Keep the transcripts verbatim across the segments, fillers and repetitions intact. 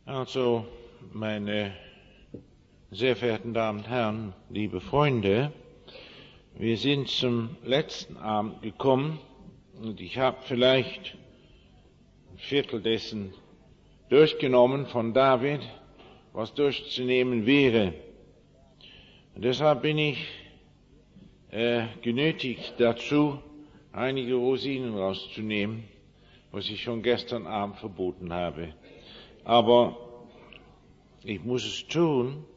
Also, meine sehr verehrten Damen und Herren, liebe Freunde, wir sind zum letzten Abend gekommen und ich habe vielleicht ein Viertel dessen durchgenommen von David, was durchzunehmen wäre. Und deshalb bin ich äh, genötigt dazu, einige Rosinen rauszunehmen, was ich schon gestern Abend verboten habe. Aber ich muss es tun,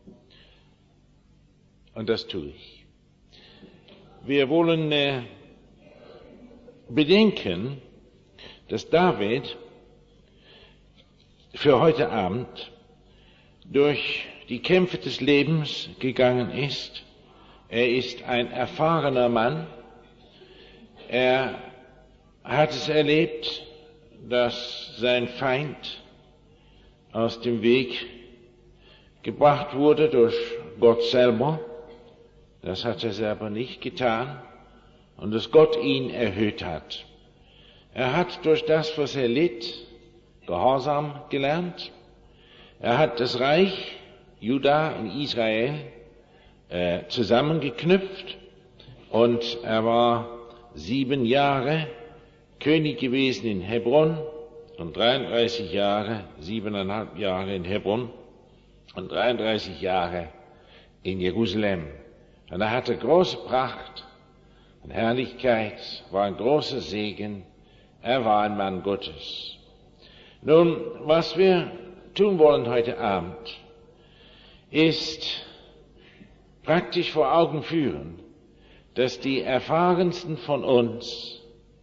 und das tue ich. Wir wollen äh, bedenken, dass David für heute Abend durch die Kämpfe des Lebens gegangen ist. Er ist ein erfahrener Mann. Er hat es erlebt, dass sein Feind aus dem Weg gebracht wurde durch Gott selber. Das hat er selber nicht getan und dass Gott ihn erhöht hat. Er hat durch das, was er litt, Gehorsam gelernt. Er hat das Reich Juda und Israel äh, zusammengeknüpft und er war sieben Jahre König gewesen in Hebron und dreiunddreißig Jahre, siebeneinhalb Jahre in Hebron und dreiunddreißig Jahre in Jerusalem. Und er hatte große Pracht und Herrlichkeit, war ein großer Segen, er war ein Mann Gottes. Nun, was wir tun wollen heute Abend, ist praktisch vor Augen führen, dass die erfahrensten von uns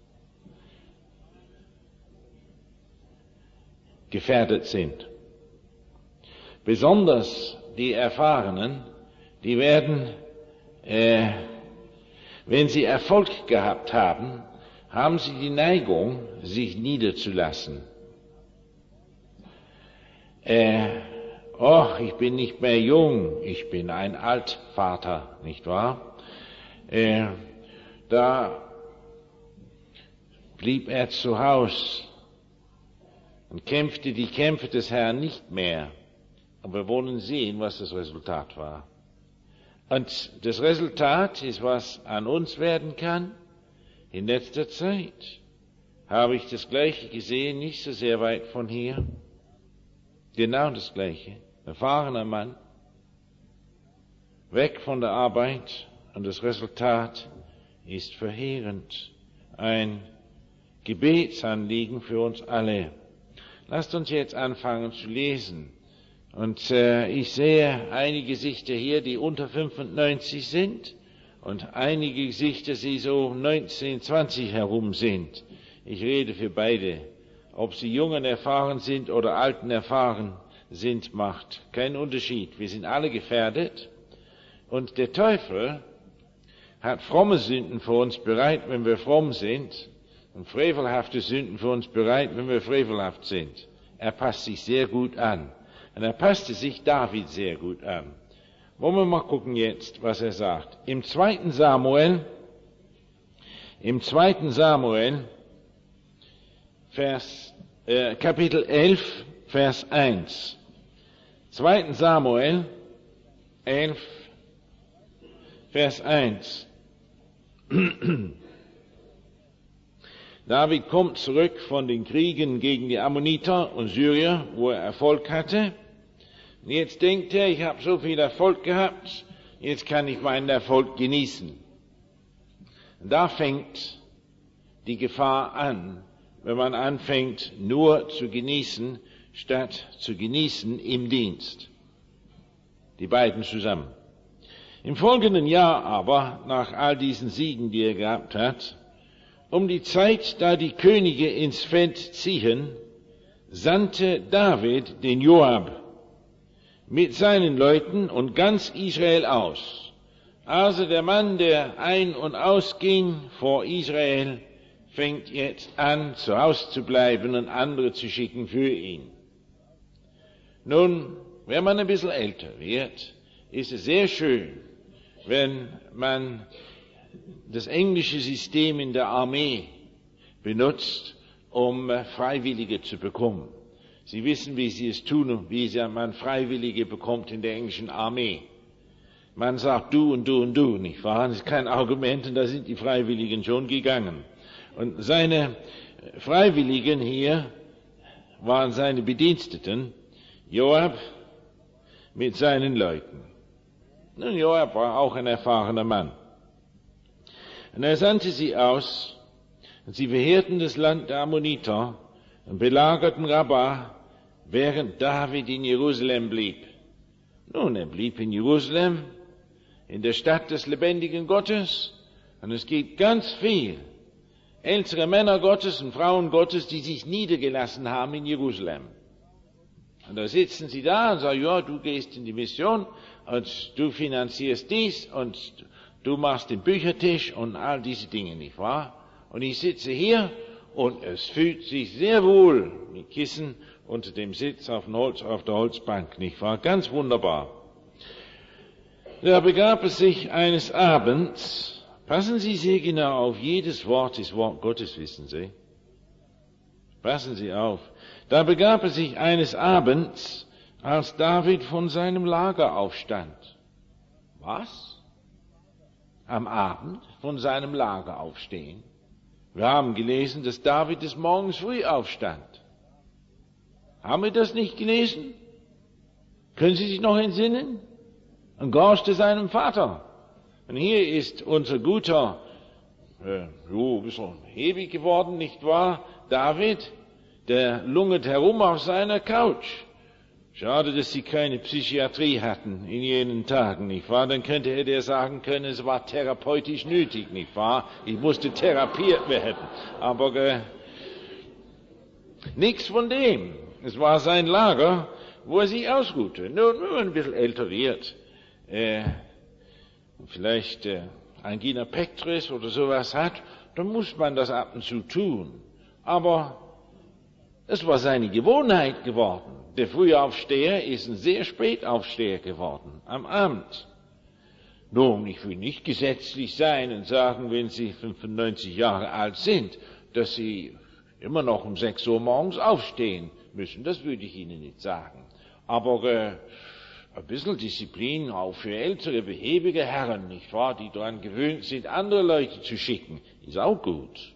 gefährdet sind. Besonders die Erfahrenen, die werden, äh, wenn sie Erfolg gehabt haben, haben sie die Neigung, sich niederzulassen. Äh, oh, ich bin nicht mehr jung, ich bin ein Altvater, nicht wahr? Äh, da blieb er zu Haus und kämpfte die Kämpfe des Herrn nicht mehr. Aber wir wollen sehen, was das Resultat war. Und das Resultat ist, was an uns werden kann. In letzter Zeit habe ich das Gleiche gesehen, nicht so sehr weit von hier. Genau das Gleiche. Erfahrener Mann, weg von der Arbeit und das Resultat ist verheerend. Ein Gebetsanliegen für uns alle. Lasst uns jetzt anfangen zu lesen. Und äh, ich sehe einige Gesichter hier, die unter fünfundneunzig sind und einige Gesichter, die so neunzehn, zwanzig herum sind. Ich rede für beide. Ob sie jungen erfahren sind oder alten erfahren sind, macht keinen Unterschied. Wir sind alle gefährdet. Und der Teufel hat fromme Sünden für uns bereit, wenn wir fromm sind, und frevelhafte Sünden für uns bereit, wenn wir frevelhaft sind. Er passt sich sehr gut an. Und er passte sich David sehr gut an. Wollen wir mal gucken jetzt, was er sagt. Im zweiten Samuel, im zweiten Samuel, Vers, äh, Kapitel elf, Vers eins. zweiten Samuel, elf, Vers eins. David kommt zurück von den Kriegen gegen die Ammoniter und Syrier, wo er Erfolg hatte. Und jetzt denkt er, ich habe so viel Erfolg gehabt, jetzt kann ich meinen Erfolg genießen. Und da fängt die Gefahr an, wenn man anfängt, nur zu genießen, statt zu genießen im Dienst. Die beiden zusammen. Im folgenden Jahr aber, nach all diesen Siegen, die er gehabt hat, um die Zeit, da die Könige ins Feld ziehen, sandte David den Joab mit seinen Leuten und ganz Israel aus. Also der Mann, der ein- und ausging vor Israel, fängt jetzt an, zu Hause zu bleiben und andere zu schicken für ihn. Nun, wenn man ein bisschen älter wird, ist es sehr schön, wenn man das englische System in der Armee benutzt, um Freiwillige zu bekommen. Sie wissen, wie sie es tun, wie man Freiwillige bekommt in der englischen Armee. Man sagt du und du und du, nicht wahr? Das ist kein Argument, und da sind die Freiwilligen schon gegangen. Und seine Freiwilligen hier waren seine Bediensteten, Joab mit seinen Leuten. Nun, Joab war auch ein erfahrener Mann. Und er sandte sie aus, und sie beheerten das Land der Ammoniter und belagerten Rabbah, während David in Jerusalem blieb. Nun, er blieb in Jerusalem, in der Stadt des lebendigen Gottes, und es gibt ganz viel ältere Männer Gottes und Frauen Gottes, die sich niedergelassen haben in Jerusalem. Und da sitzen sie da und sagen, ja, du gehst in die Mission und du finanzierst dies und du machst den Büchertisch und all diese Dinge, nicht wahr? Und ich sitze hier und es fühlt sich sehr wohl mit Kissen unter dem Sitz auf, dem Holz, auf der Holzbank, nicht wahr? Ganz wunderbar. Da begab es sich eines Abends, passen Sie sehr genau auf, jedes Wort ist Wort Gottes, wissen Sie. Passen Sie auf. Da begab es sich eines Abends, als David von seinem Lager aufstand. Was? Am Abend von seinem Lager aufstehen? Wir haben gelesen, dass David des Morgens früh aufstand. Haben wir das nicht gelesen? Können Sie sich noch entsinnen? Und gehorchte seinem Vater. Und hier ist unser guter, äh, jo, ein bisschen ewig geworden, nicht wahr? David, der lungert herum auf seiner Couch. Schade, dass sie keine Psychiatrie hatten in jenen Tagen, nicht wahr? Dann könnte er dir sagen können, es war therapeutisch nötig, nicht wahr? Ich musste therapiert werden. Aber äh, nichts von dem. Es war sein Lager, wo er sich ausruhte. Nur, nur ein bisschen älter wird, äh, vielleicht äh, Angina pectoris oder sowas hat, dann muss man das ab und zu tun. Aber es war seine Gewohnheit geworden. Der Frühaufsteher ist ein sehr Spätaufsteher geworden, am Abend. Nun, ich will nicht gesetzlich sein und sagen, wenn Sie fünfundneunzig Jahre alt sind, dass Sie immer noch um sechs Uhr morgens aufstehen müssen. Das würde ich Ihnen nicht sagen. Aber äh, ein bisschen Disziplin auch für ältere, behäbige Herren, nicht wahr, die daran gewöhnt sind, andere Leute zu schicken, ist auch gut.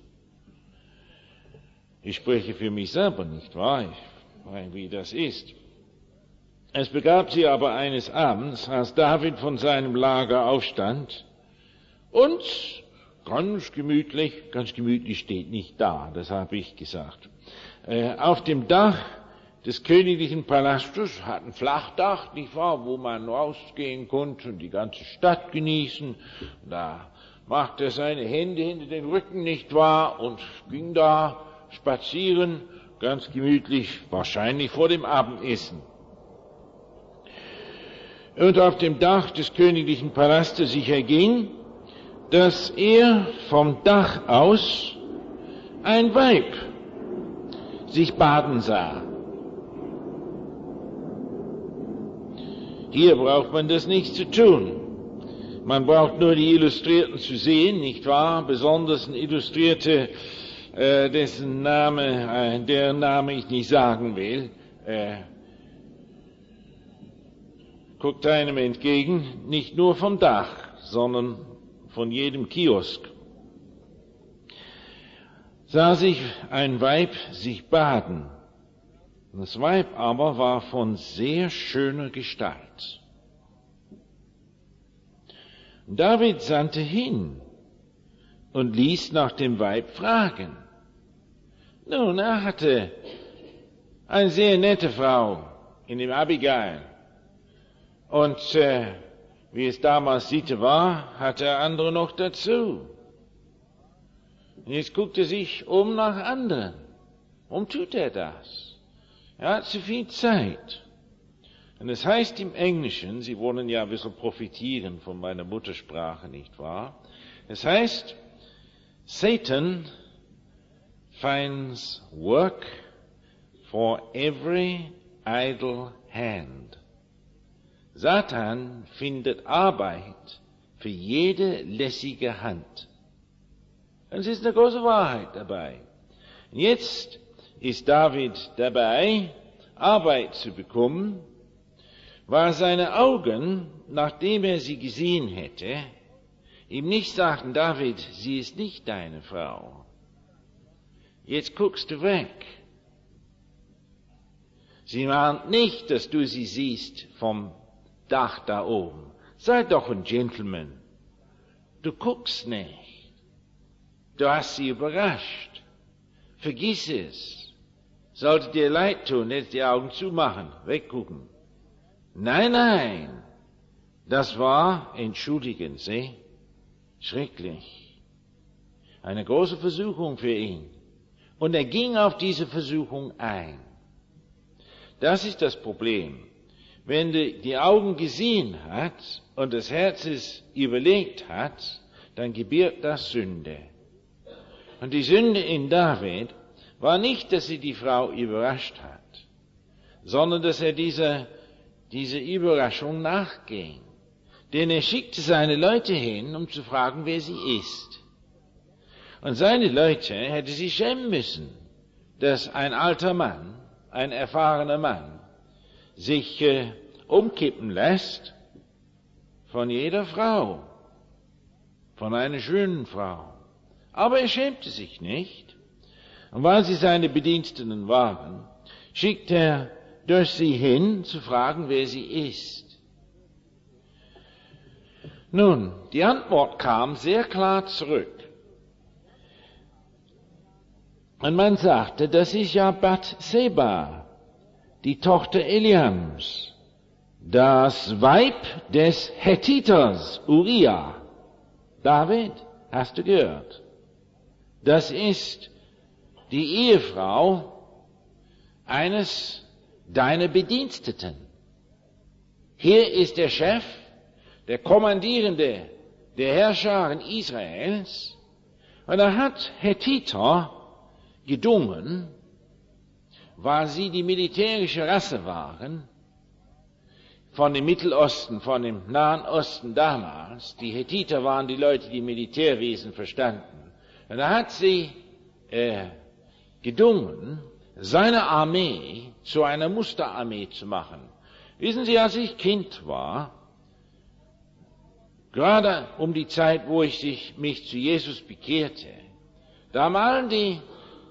Ich spreche für mich selber, nicht wahr? Ich weiß, wie das ist. Es begab sich aber eines Abends, als David von seinem Lager aufstand und ganz gemütlich, ganz gemütlich steht nicht da, das habe ich gesagt, äh, auf dem Dach des königlichen Palastes, hat ein Flachdach, nicht wahr, wo man rausgehen konnte und die ganze Stadt genießen. Da machte er seine Hände hinter den Rücken, nicht wahr, und ging da spazieren, ganz gemütlich, wahrscheinlich vor dem Abendessen. Und auf dem Dach des königlichen Palastes sich erging, dass er vom Dach aus ein Weib sich baden sah. Hier braucht man das nicht zu tun. Man braucht nur die Illustrierten zu sehen, nicht wahr? Besonders ein Illustrierte, äh, dessen Name, äh, deren Name ich nicht sagen will, äh, guckt einem entgegen, nicht nur vom Dach, sondern von jedem Kiosk. Sah sich ein Weib sich baden. Das Weib aber war von sehr schöner Gestalt. David sandte hin und ließ nach dem Weib fragen. Nun, er hatte eine sehr nette Frau in dem Abigail. Und äh, wie es damals Sitte war, hatte er andere noch dazu. Und jetzt guckt er sich um nach anderen. Warum tut er das? Er hat zu viel Zeit. Und es heißt im Englischen, Sie wollen ja ein bisschen profitieren von meiner Muttersprache, nicht wahr? Es heißt, Satan finds work for every idle hand. Satan findet Arbeit für jede lässige Hand. Und es ist eine große Wahrheit dabei. Und jetzt ist David dabei Arbeit zu bekommen, weil seine Augen, nachdem er sie gesehen hätte, ihm nicht sagten, David, sie ist nicht deine Frau. Jetzt guckst du weg. Sie mahnt nicht, dass du sie siehst vom Dach da oben. Sei doch ein Gentleman. Du guckst nicht. Du hast sie überrascht. Vergiss es. Sollte dir leid tun, jetzt die Augen zumachen, weggucken. Nein, nein. Das war, entschuldigen Sie, schrecklich. Eine große Versuchung für ihn. Und er ging auf diese Versuchung ein. Das ist das Problem. Wenn die, die Augen gesehen hat und das Herz es überlegt hat, dann gebiert das Sünde. Und die Sünde in David war nicht, dass sie die Frau überrascht hat, sondern dass er dieser, dieser Überraschung nachging. Denn er schickte seine Leute hin, um zu fragen, wer sie ist. Und seine Leute hätte sie schämen müssen, dass ein alter Mann, ein erfahrener Mann, sich äh, umkippen lässt von jeder Frau, von einer schönen Frau. Aber er schämte sich nicht. Und weil sie seine Bediensteten waren, schickt er durch sie hin, zu fragen, wer sie ist. Nun, die Antwort kam sehr klar zurück. Und man sagte, das ist ja Bathseba, die Tochter Eliams, das Weib des Hethiters Uriah. David, hast du gehört? Das ist die Ehefrau eines deiner Bediensteten. Hier ist der Chef, der Kommandierende der Herrscharen Israels, und er hat Hethiter gedungen, weil sie die militärische Rasse waren, von dem Mittelosten, von dem Nahen Osten damals. Die Hethiter waren die Leute, die Militärwesen verstanden. Und er hat sie äh, gedungen, seine Armee zu einer Musterarmee zu machen. Wissen Sie, als ich Kind war, gerade um die Zeit, wo ich mich zu Jesus bekehrte, da malen die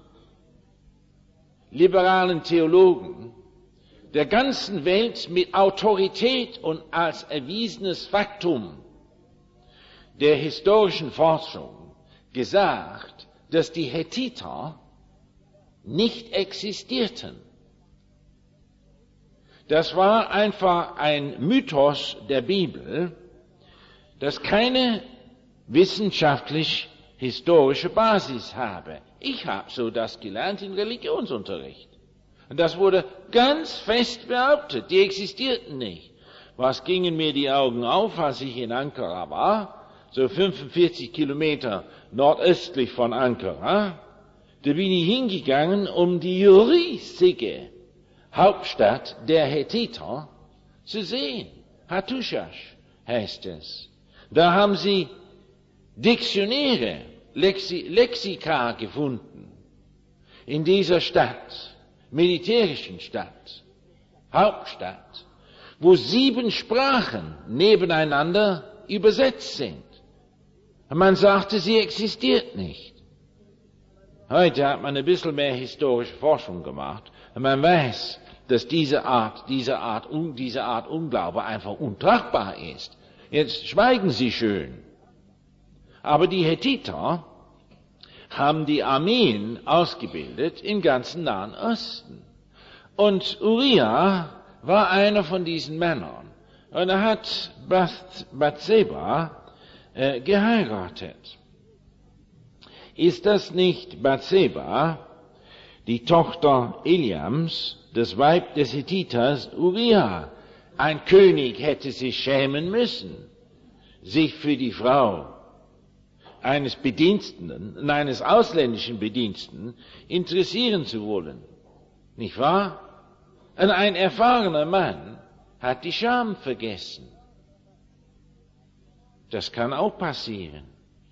liberalen Theologen der ganzen Welt mit Autorität und als erwiesenes Faktum der historischen Forschung gesagt, dass die Hethiter nicht existierten. Das war einfach ein Mythos der Bibel, das keine wissenschaftlich-historische Basis habe. Ich habe so das gelernt im Religionsunterricht. Und das wurde ganz fest behauptet, die existierten nicht. Was gingen mir die Augen auf, als ich in Ankara war, so fünfundvierzig Kilometer nordöstlich von Ankara. Da bin ich hingegangen, um die riesige Hauptstadt der Hethiter zu sehen. Hattushash heißt es. Da haben sie Diktionäre, Lexi, Lexika gefunden in dieser Stadt, militärischen Stadt, Hauptstadt, wo sieben Sprachen nebeneinander übersetzt sind. Und man sagte, sie existiert nicht. Heute hat man ein bisschen mehr historische Forschung gemacht und man weiß, dass diese Art, diese Art, diese Art Unglaube einfach untragbar ist. Jetzt schweigen Sie schön. Aber die Hethiter haben die Armeen ausgebildet im ganzen Nahen Osten. Und Uriah war einer von diesen Männern. Und er hat Bath, Bathseba äh, geheiratet. Ist das nicht Bathseba, die Tochter Eliams, das Weib des Hethiters Uriah? Ein König hätte sich schämen müssen, sich für die Frau eines Bediensteten, eines ausländischen Bediensteten interessieren zu wollen. Nicht wahr? Und ein erfahrener Mann hat die Scham vergessen. Das kann auch passieren.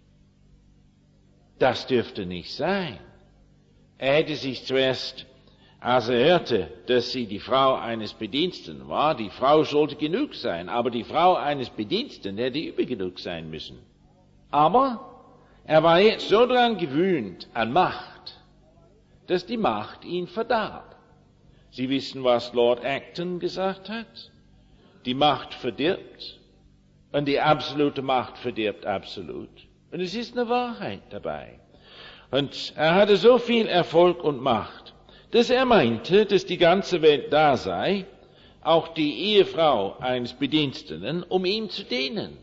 Das dürfte nicht sein. Er hätte sich zuerst als er hörte, dass sie die Frau eines Bediensteten war. Die Frau sollte genug sein, aber die Frau eines Bediensteten hätte über genug sein müssen. Aber er war jetzt so daran gewöhnt an Macht, dass die Macht ihn verdarb. Sie wissen, was Lord Acton gesagt hat? Die Macht verdirbt und die absolute Macht verdirbt absolut. Und es ist eine Wahrheit dabei. Und er hatte so viel Erfolg und Macht, dass er meinte, dass die ganze Welt da sei, auch die Ehefrau eines Bediensteten, um ihm zu dienen.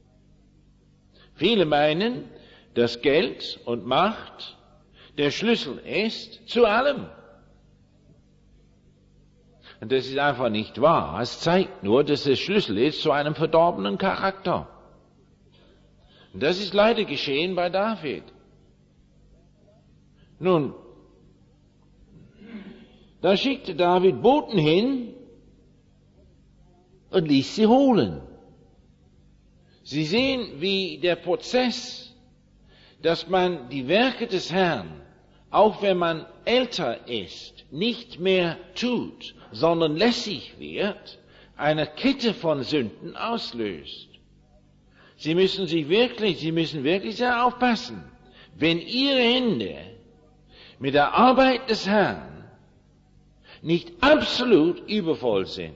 Viele meinen, dass Geld und Macht der Schlüssel ist zu allem. Und das ist einfach nicht wahr. Es zeigt nur, dass der Schlüssel ist zu einem verdorbenen Charakter. Und das ist leider geschehen bei David. Nun, da schickte David Boten hin und ließ sie holen. Sie sehen, wie der Prozess, dass man die Werke des Herrn, auch wenn man älter ist, nicht mehr tut, sondern lässig wird, eine Kette von Sünden auslöst. Sie müssen sich wirklich, Sie müssen wirklich sehr aufpassen, wenn Ihre Hände mit der Arbeit des Herrn nicht absolut übervoll sind.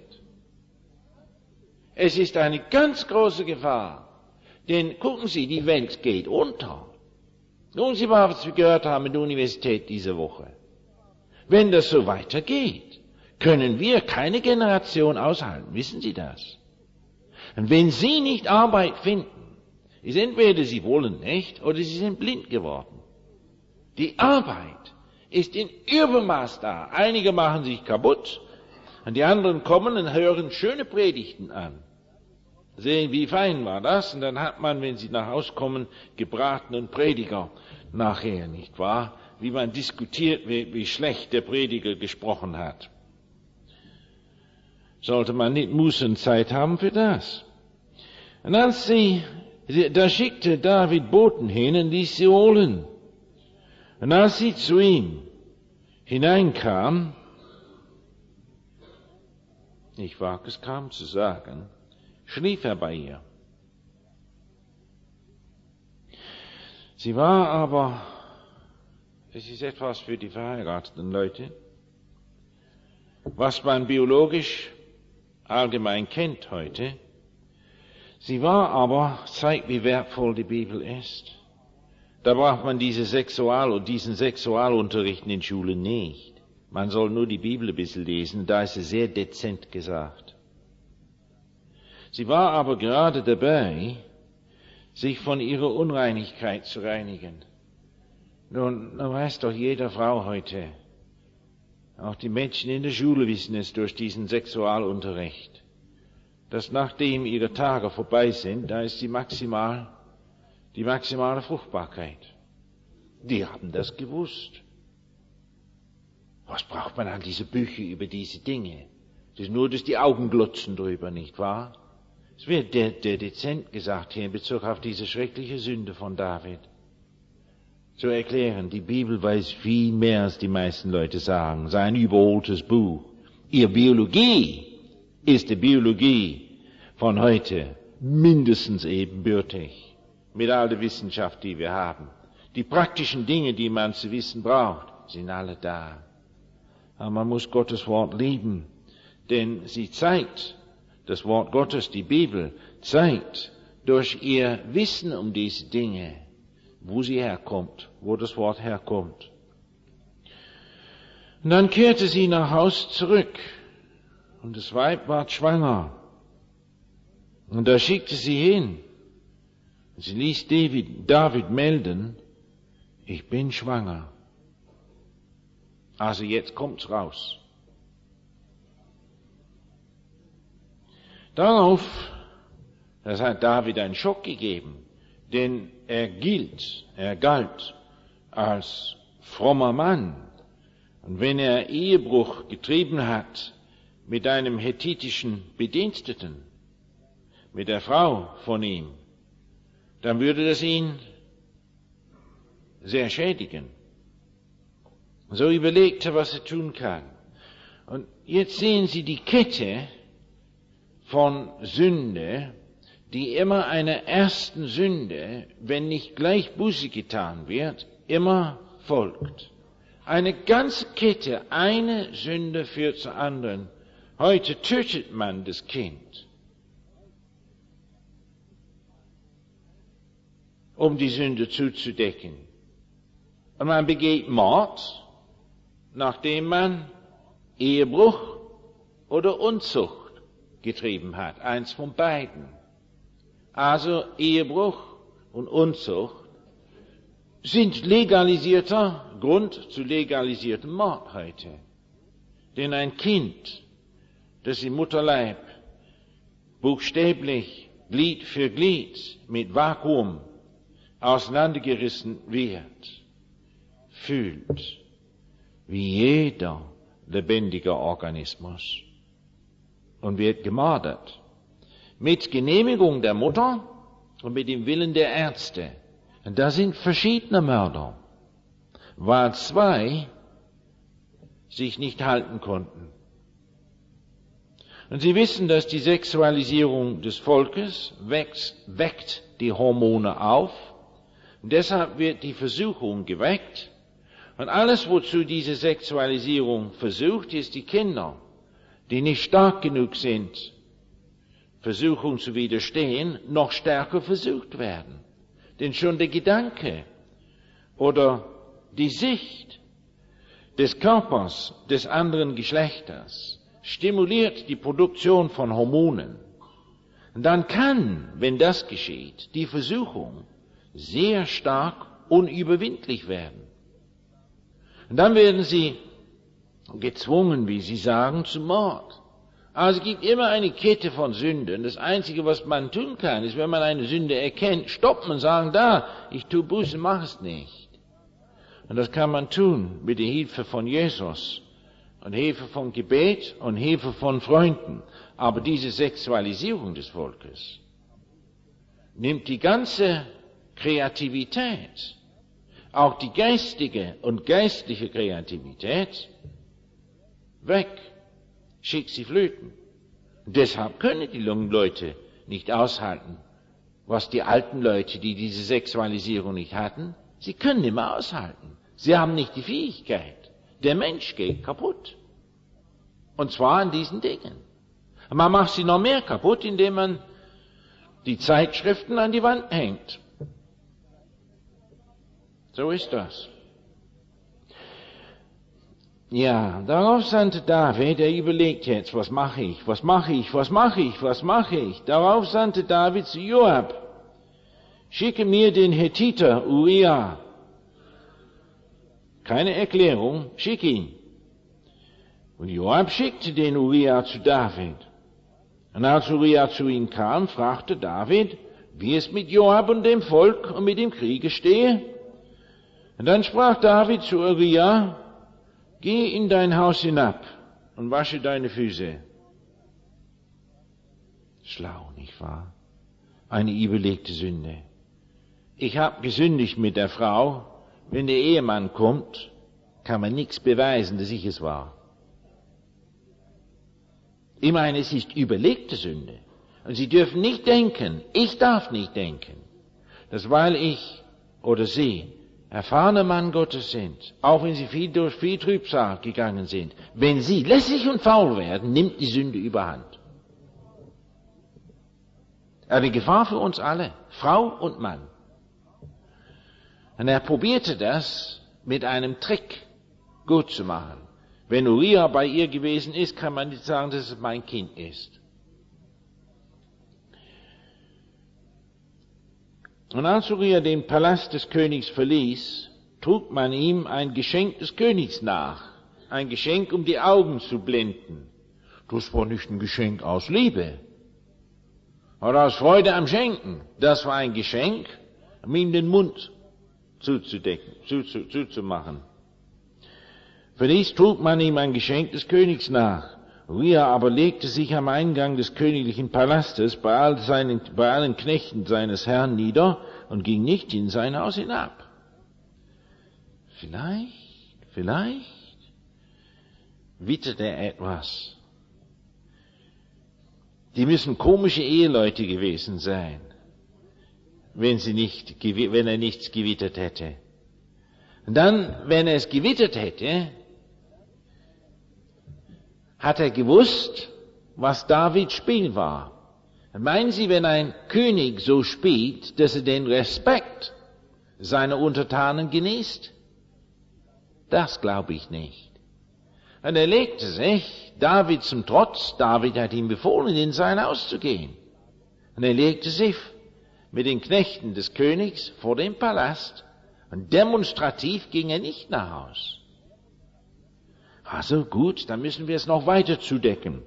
Es ist eine ganz große Gefahr, denn gucken Sie, die Welt geht unter. Nun, Sie haben es gehört haben in der Universität diese Woche. Wenn das so weitergeht, können wir keine Generation aushalten, wissen Sie das? Und wenn Sie nicht Arbeit finden, ist entweder Sie wollen nicht oder Sie sind blind geworden. Die Arbeit ist in Übermaß da. Einige machen sich kaputt und die anderen kommen und hören schöne Predigten an. Sehen, wie fein war das? Und dann hat man, wenn sie nach Hause kommen, gebratenen Prediger nachher, nicht wahr? Wie man diskutiert, wie, wie schlecht der Prediger gesprochen hat. Sollte man nicht Mußenzeit haben für das? Und als sie, da schickte David Boten hin und ließ sie holen. Und als sie zu ihm hineinkam, ich wage es kaum zu sagen, schlief er bei ihr. Sie war aber, es ist etwas für die verheirateten Leute, was man biologisch allgemein kennt heute. Sie war aber, zeigt, wie wertvoll die Bibel ist. Da braucht man diese Sexual- und diesen Sexualunterricht in den Schulen nicht. Man soll nur die Bibel ein bisschen lesen, da ist es sehr dezent gesagt. Sie war aber gerade dabei, sich von ihrer Unreinigkeit zu reinigen. Nun, nun weiß doch jede Frau heute, auch die Mädchen in der Schule wissen es durch diesen Sexualunterricht, dass nachdem ihre Tage vorbei sind, da ist die maximal Die maximale Fruchtbarkeit. Die haben das gewusst. Was braucht man an diese Bücher über diese Dinge? Es ist nur, dass die Augen glotzen drüber, nicht wahr? Es wird der, der dezent gesagt hier in Bezug auf diese schreckliche Sünde von David. Zu erklären, die Bibel weiß viel mehr, als die meisten Leute sagen. Es ist ein überholtes Buch. Ihre Biologie ist die Biologie von heute mindestens ebenbürtig. Mit all der Wissenschaft, die wir haben. Die praktischen Dinge, die man zu wissen braucht, sind alle da. Aber man muss Gottes Wort lieben, denn sie zeigt, das Wort Gottes, die Bibel, zeigt durch ihr Wissen um diese Dinge, wo sie herkommt, wo das Wort herkommt. Und dann kehrte sie nach Haus zurück und das Weib war schwanger. Und da schickte sie hin. Sie ließ David, David melden, ich bin schwanger. Also jetzt kommt's raus. Darauf, das hat David einen Schock gegeben, denn er gilt, er galt als frommer Mann. Und wenn er Ehebruch getrieben hat mit einem hethitischen Bediensteten, mit der Frau von ihm, dann würde das ihn sehr schädigen. So überlegt er, was er tun kann. Und jetzt sehen Sie die Kette von Sünde, die immer einer ersten Sünde, wenn nicht gleich Buße getan wird, immer folgt. Eine ganze Kette, eine Sünde führt zur anderen. Heute tötet man das Kind, um die Sünde zuzudecken. Und man begeht Mord, nachdem man Ehebruch oder Unzucht getrieben hat. Eins von beiden. Also Ehebruch und Unzucht sind legalisierter Grund zu legalisiertem Mord heute. Denn ein Kind, das im Mutterleib buchstäblich Glied für Glied mit Vakuum auseinandergerissen wird, fühlt wie jeder lebendige Organismus und wird gemordet. Mit Genehmigung der Mutter und mit dem Willen der Ärzte. Und da sind verschiedene Mörder, weil zwei sich nicht halten konnten. Und Sie wissen, dass die Sexualisierung des Volkes wächst, weckt die Hormone auf. Und deshalb wird die Versuchung geweckt. Und alles, wozu diese Sexualisierung versucht, ist die Kinder, die nicht stark genug sind, Versuchung zu widerstehen, noch stärker versucht werden. Denn schon der Gedanke oder die Sicht des Körpers des anderen Geschlechters stimuliert die Produktion von Hormonen. Und dann kann, wenn das geschieht, die Versuchung sehr stark unüberwindlich werden. Und dann werden sie gezwungen, wie sie sagen, zum Mord. Also es gibt immer eine Kette von Sünden. Das Einzige, was man tun kann, ist, wenn man eine Sünde erkennt, stoppen und sagen, da, ich tue Buße, mach es nicht. Und das kann man tun mit der Hilfe von Jesus und Hilfe von Gebet und Hilfe von Freunden. Aber diese Sexualisierung des Volkes nimmt die ganze Kreativität, auch die geistige und geistliche Kreativität, weg. Schickt sie flöten. Und deshalb können die jungen Leute nicht aushalten, was die alten Leute, die diese Sexualisierung nicht hatten, sie können nicht mehr aushalten. Sie haben nicht die Fähigkeit. Der Mensch geht kaputt. Und zwar an diesen Dingen. Und man macht sie noch mehr kaputt, indem man die Zeitschriften an die Wand hängt. So ist das. Ja, darauf sandte David, er überlegt jetzt, was mache ich, was mache ich, was mache ich, was mache ich. Darauf sandte David zu Joab, schicke mir den Hethiter Uriah. Keine Erklärung, schick ihn. Und Joab schickte den Uriah zu David. Und als Uriah zu ihm kam, fragte David, wie es mit Joab und dem Volk und mit dem Kriege stehe. Und dann sprach David zu Uriah, geh in dein Haus hinab und wasche deine Füße. Schlau, nicht wahr? Eine überlegte Sünde. Ich habe gesündigt mit der Frau. Wenn der Ehemann kommt, kann man nichts beweisen, dass ich es war. Ich meine, es ist überlegte Sünde. Und Sie dürfen nicht denken, ich darf nicht denken, dass weil ich oder Sie erfahrener Mann Gottes sind, auch wenn sie viel durch viel Trübsal gegangen sind, wenn sie lässig und faul werden, nimmt die Sünde überhand. Eine Gefahr für uns alle, Frau und Mann. Und er probierte das mit einem Trick gut zu machen. Wenn Uriah bei ihr gewesen ist, kann man nicht sagen, dass es mein Kind ist. Und als Uriah den Palast des Königs verließ, trug man ihm ein Geschenk des Königs nach. Ein Geschenk, um die Augen zu blenden. Das war nicht ein Geschenk aus Liebe oder aus Freude am Schenken. Das war ein Geschenk, um ihm den Mund zuzudecken, zuzu, zuzumachen. Für dies trug man ihm ein Geschenk des Königs nach. Uriah aber legte sich am Eingang des königlichen Palastes bei, all seinen, bei allen Knechten seines Herrn nieder und ging nicht in sein Haus hinab. Vielleicht, Vielleicht wittert er etwas. Die müssen komische Eheleute gewesen sein, wenn sie nicht, wenn er nichts gewittert hätte. Und dann, wenn er es gewittert hätte, hat er gewusst, was Davids Spiel war. Meinen Sie, wenn ein König so spielt, dass er den Respekt seiner Untertanen genießt? Das glaube ich nicht. Und er legte sich David zum Trotz. David hat ihm befohlen, in sein Haus zu gehen. Und er legte sich mit den Knechten des Königs vor dem Palast. Und demonstrativ ging er nicht nach Haus. Also gut, dann müssen wir es noch weiter zudecken.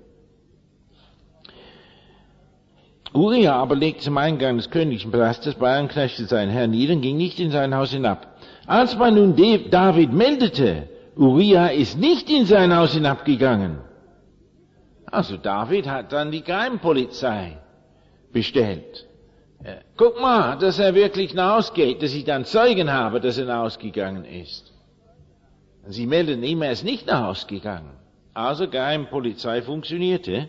Uriah aber legte zum Eingang des königlichen Palastes bei einem Knechte seinen Herrn nieder und ging nicht in sein Haus hinab. Als man nun David meldete, Uriah ist nicht in sein Haus hinabgegangen. Also David hat dann die Geheimpolizei bestellt. Äh, guck mal, dass er wirklich nach Hause geht, dass ich dann Zeugen habe, dass er nach Hause gegangen ist. Und sie melden ihm, er ist nicht nach Hause gegangen. Also Geheimpolizei funktionierte.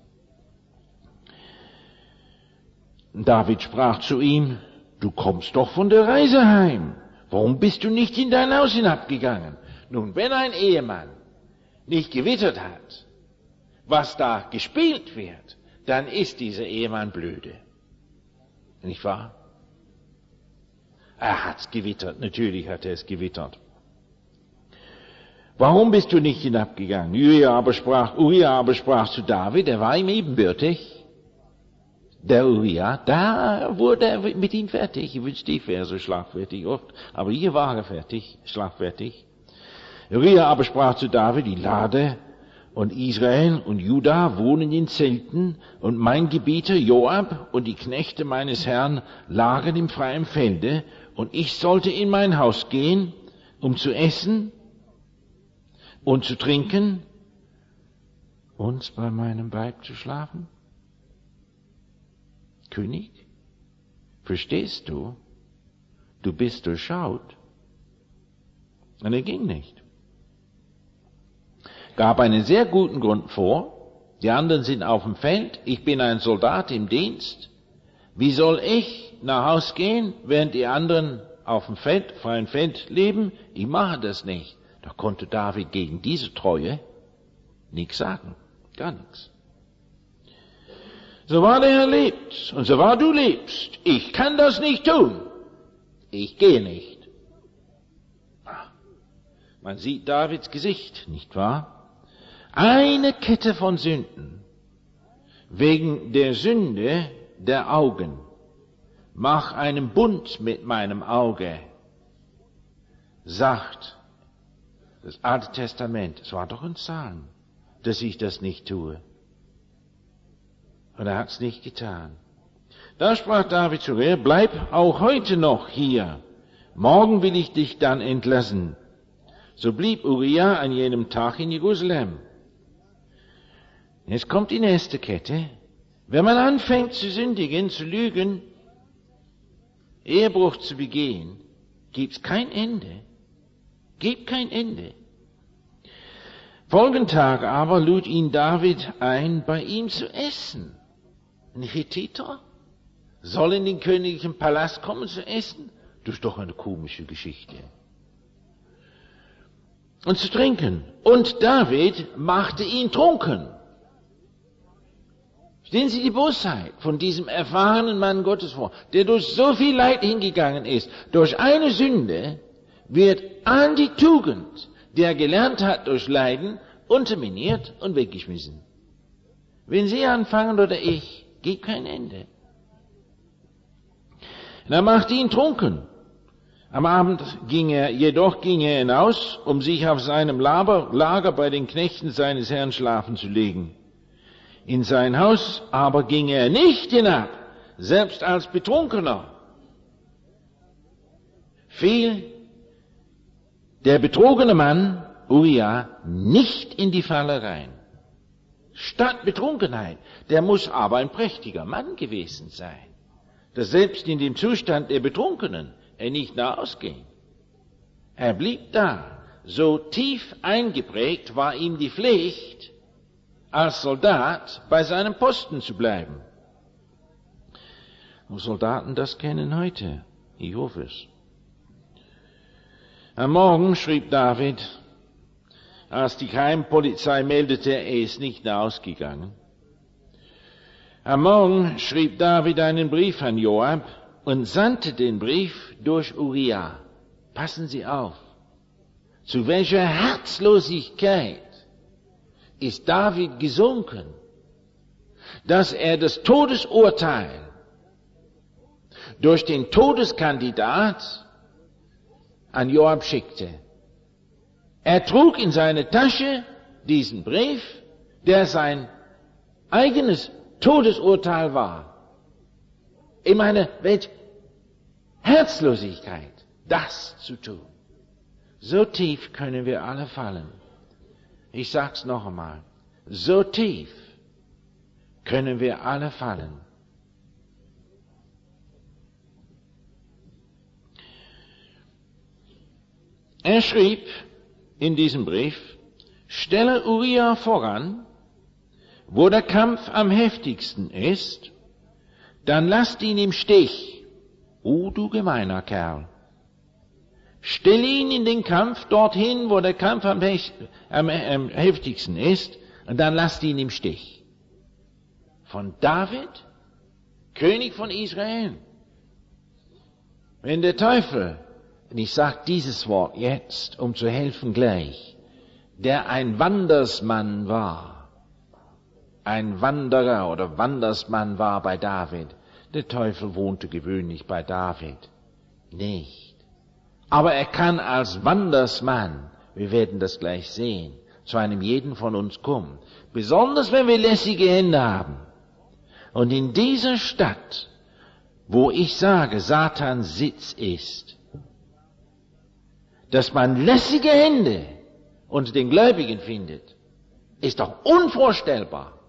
David sprach zu ihm, du kommst doch von der Reise heim. Warum bist du nicht in dein Haus hinabgegangen? Nun, wenn ein Ehemann nicht gewittert hat, was da gespielt wird, dann ist dieser Ehemann blöde. Nicht wahr? Er hat's gewittert, natürlich hat er es gewittert. Warum bist du nicht hinabgegangen? Uriah aber sprach, Uriah aber sprach zu David, er war ihm ebenbürtig. Der Uriah, da wurde er mit ihm fertig. Ich wünschte, ich wäre so schlagfertig oft, aber hier war er fertig, schlagfertig. Uriah aber sprach zu David, die Lade und Israel und Juda wohnen in Zelten und mein Gebieter Joab und die Knechte meines Herrn lagern im freien Felde und ich sollte in mein Haus gehen, um zu essen und zu trinken und bei meinem Weib zu schlafen? König, verstehst du? Du bist durchschaut. Und er ging nicht. Gab einen sehr guten Grund vor. Die anderen sind auf dem Feld. Ich bin ein Soldat im Dienst. Wie soll ich nach Haus gehen, während die anderen auf dem Feld, freien Feld leben? Ich mache das nicht. Da konnte David gegen diese Treue nichts sagen. Gar nichts. So wahr der Herr lebt und so wahr du lebst, ich kann das nicht tun. Ich gehe nicht. Man sieht Davids Gesicht, nicht wahr? Eine Kette von Sünden. Wegen der Sünde der Augen. Mach einen Bund mit meinem Auge, sagt das Alte Testament. Es war doch ein Psalm, dass ich das nicht tue. Und er hat's nicht getan. Da sprach David zu ihr, bleib auch heute noch hier. Morgen will ich dich dann entlassen. So blieb Uriah an jenem Tag in Jerusalem. Jetzt kommt die nächste Kette. Wenn man anfängt zu sündigen, zu lügen, Ehebruch zu begehen, gibt's kein Ende. Gibt kein Ende. Folgenden Tag aber lud ihn David ein, bei ihm zu essen. Ein Hethiter soll in den königlichen Palast kommen zu essen? Das ist doch eine komische Geschichte. Und zu trinken. Und David machte ihn trunken. Stellen Sie die Bosheit von diesem erfahrenen Mann Gottes vor, der durch so viel Leid hingegangen ist. Durch eine Sünde wird an die Tugend, die er gelernt hat durch Leiden, unterminiert und weggeschmissen. Wenn Sie anfangen oder ich, geht kein Ende. Und er machte ihn trunken. Am Abend ging er, jedoch ging er hinaus, um sich auf seinem Lager bei den Knechten seines Herrn schlafen zu legen. In sein Haus aber ging er nicht hinab, selbst als Betrunkener. Fiel der betrogene Mann, Uriah, nicht in die Falle rein. Statt Betrunkenheit, der muss aber ein prächtiger Mann gewesen sein, dass selbst in dem Zustand der Betrunkenen er nicht nach Hause ging. Er blieb da, so tief eingeprägt war ihm die Pflicht, als Soldat bei seinem Posten zu bleiben. Und Soldaten das kennen heute. Ich hoffe es. Am Morgen schrieb David, als die Geheimpolizei meldete, er ist nicht nach Hause gegangen. Am Morgen schrieb David einen Brief an Joab und sandte den Brief durch Uriah. Passen Sie auf. Zu welcher Herzlosigkeit ist David gesunken, dass er das Todesurteil durch den Todeskandidat an Joab schickte. Er trug in seine Tasche diesen Brief, der sein eigenes Todesurteil war. Ich meine, welche Herzlosigkeit, das zu tun. So tief können wir alle fallen. Ich sag's noch einmal. So tief können wir alle fallen. Er schrieb in diesem Brief, stelle Uriah voran, wo der Kampf am heftigsten ist, dann lasst ihn im Stich. O du gemeiner Kerl. Stell ihn in den Kampf dorthin, wo der Kampf am, am, am heftigsten ist, und dann lasst ihn im Stich. Von David, König von Israel. Wenn der Teufel, und ich sage dieses Wort jetzt, um zu helfen gleich, der ein Wandersmann war, ein Wanderer oder Wandersmann war bei David, der Teufel wohnte gewöhnlich bei David nicht. Aber er kann als Wandersmann, wir werden das gleich sehen, zu einem jeden von uns kommen. Besonders wenn wir lässige Hände haben. Und in dieser Stadt, wo ich sage, Satans Sitz ist, dass man lässige Hände unter den Gläubigen findet, ist doch unvorstellbar.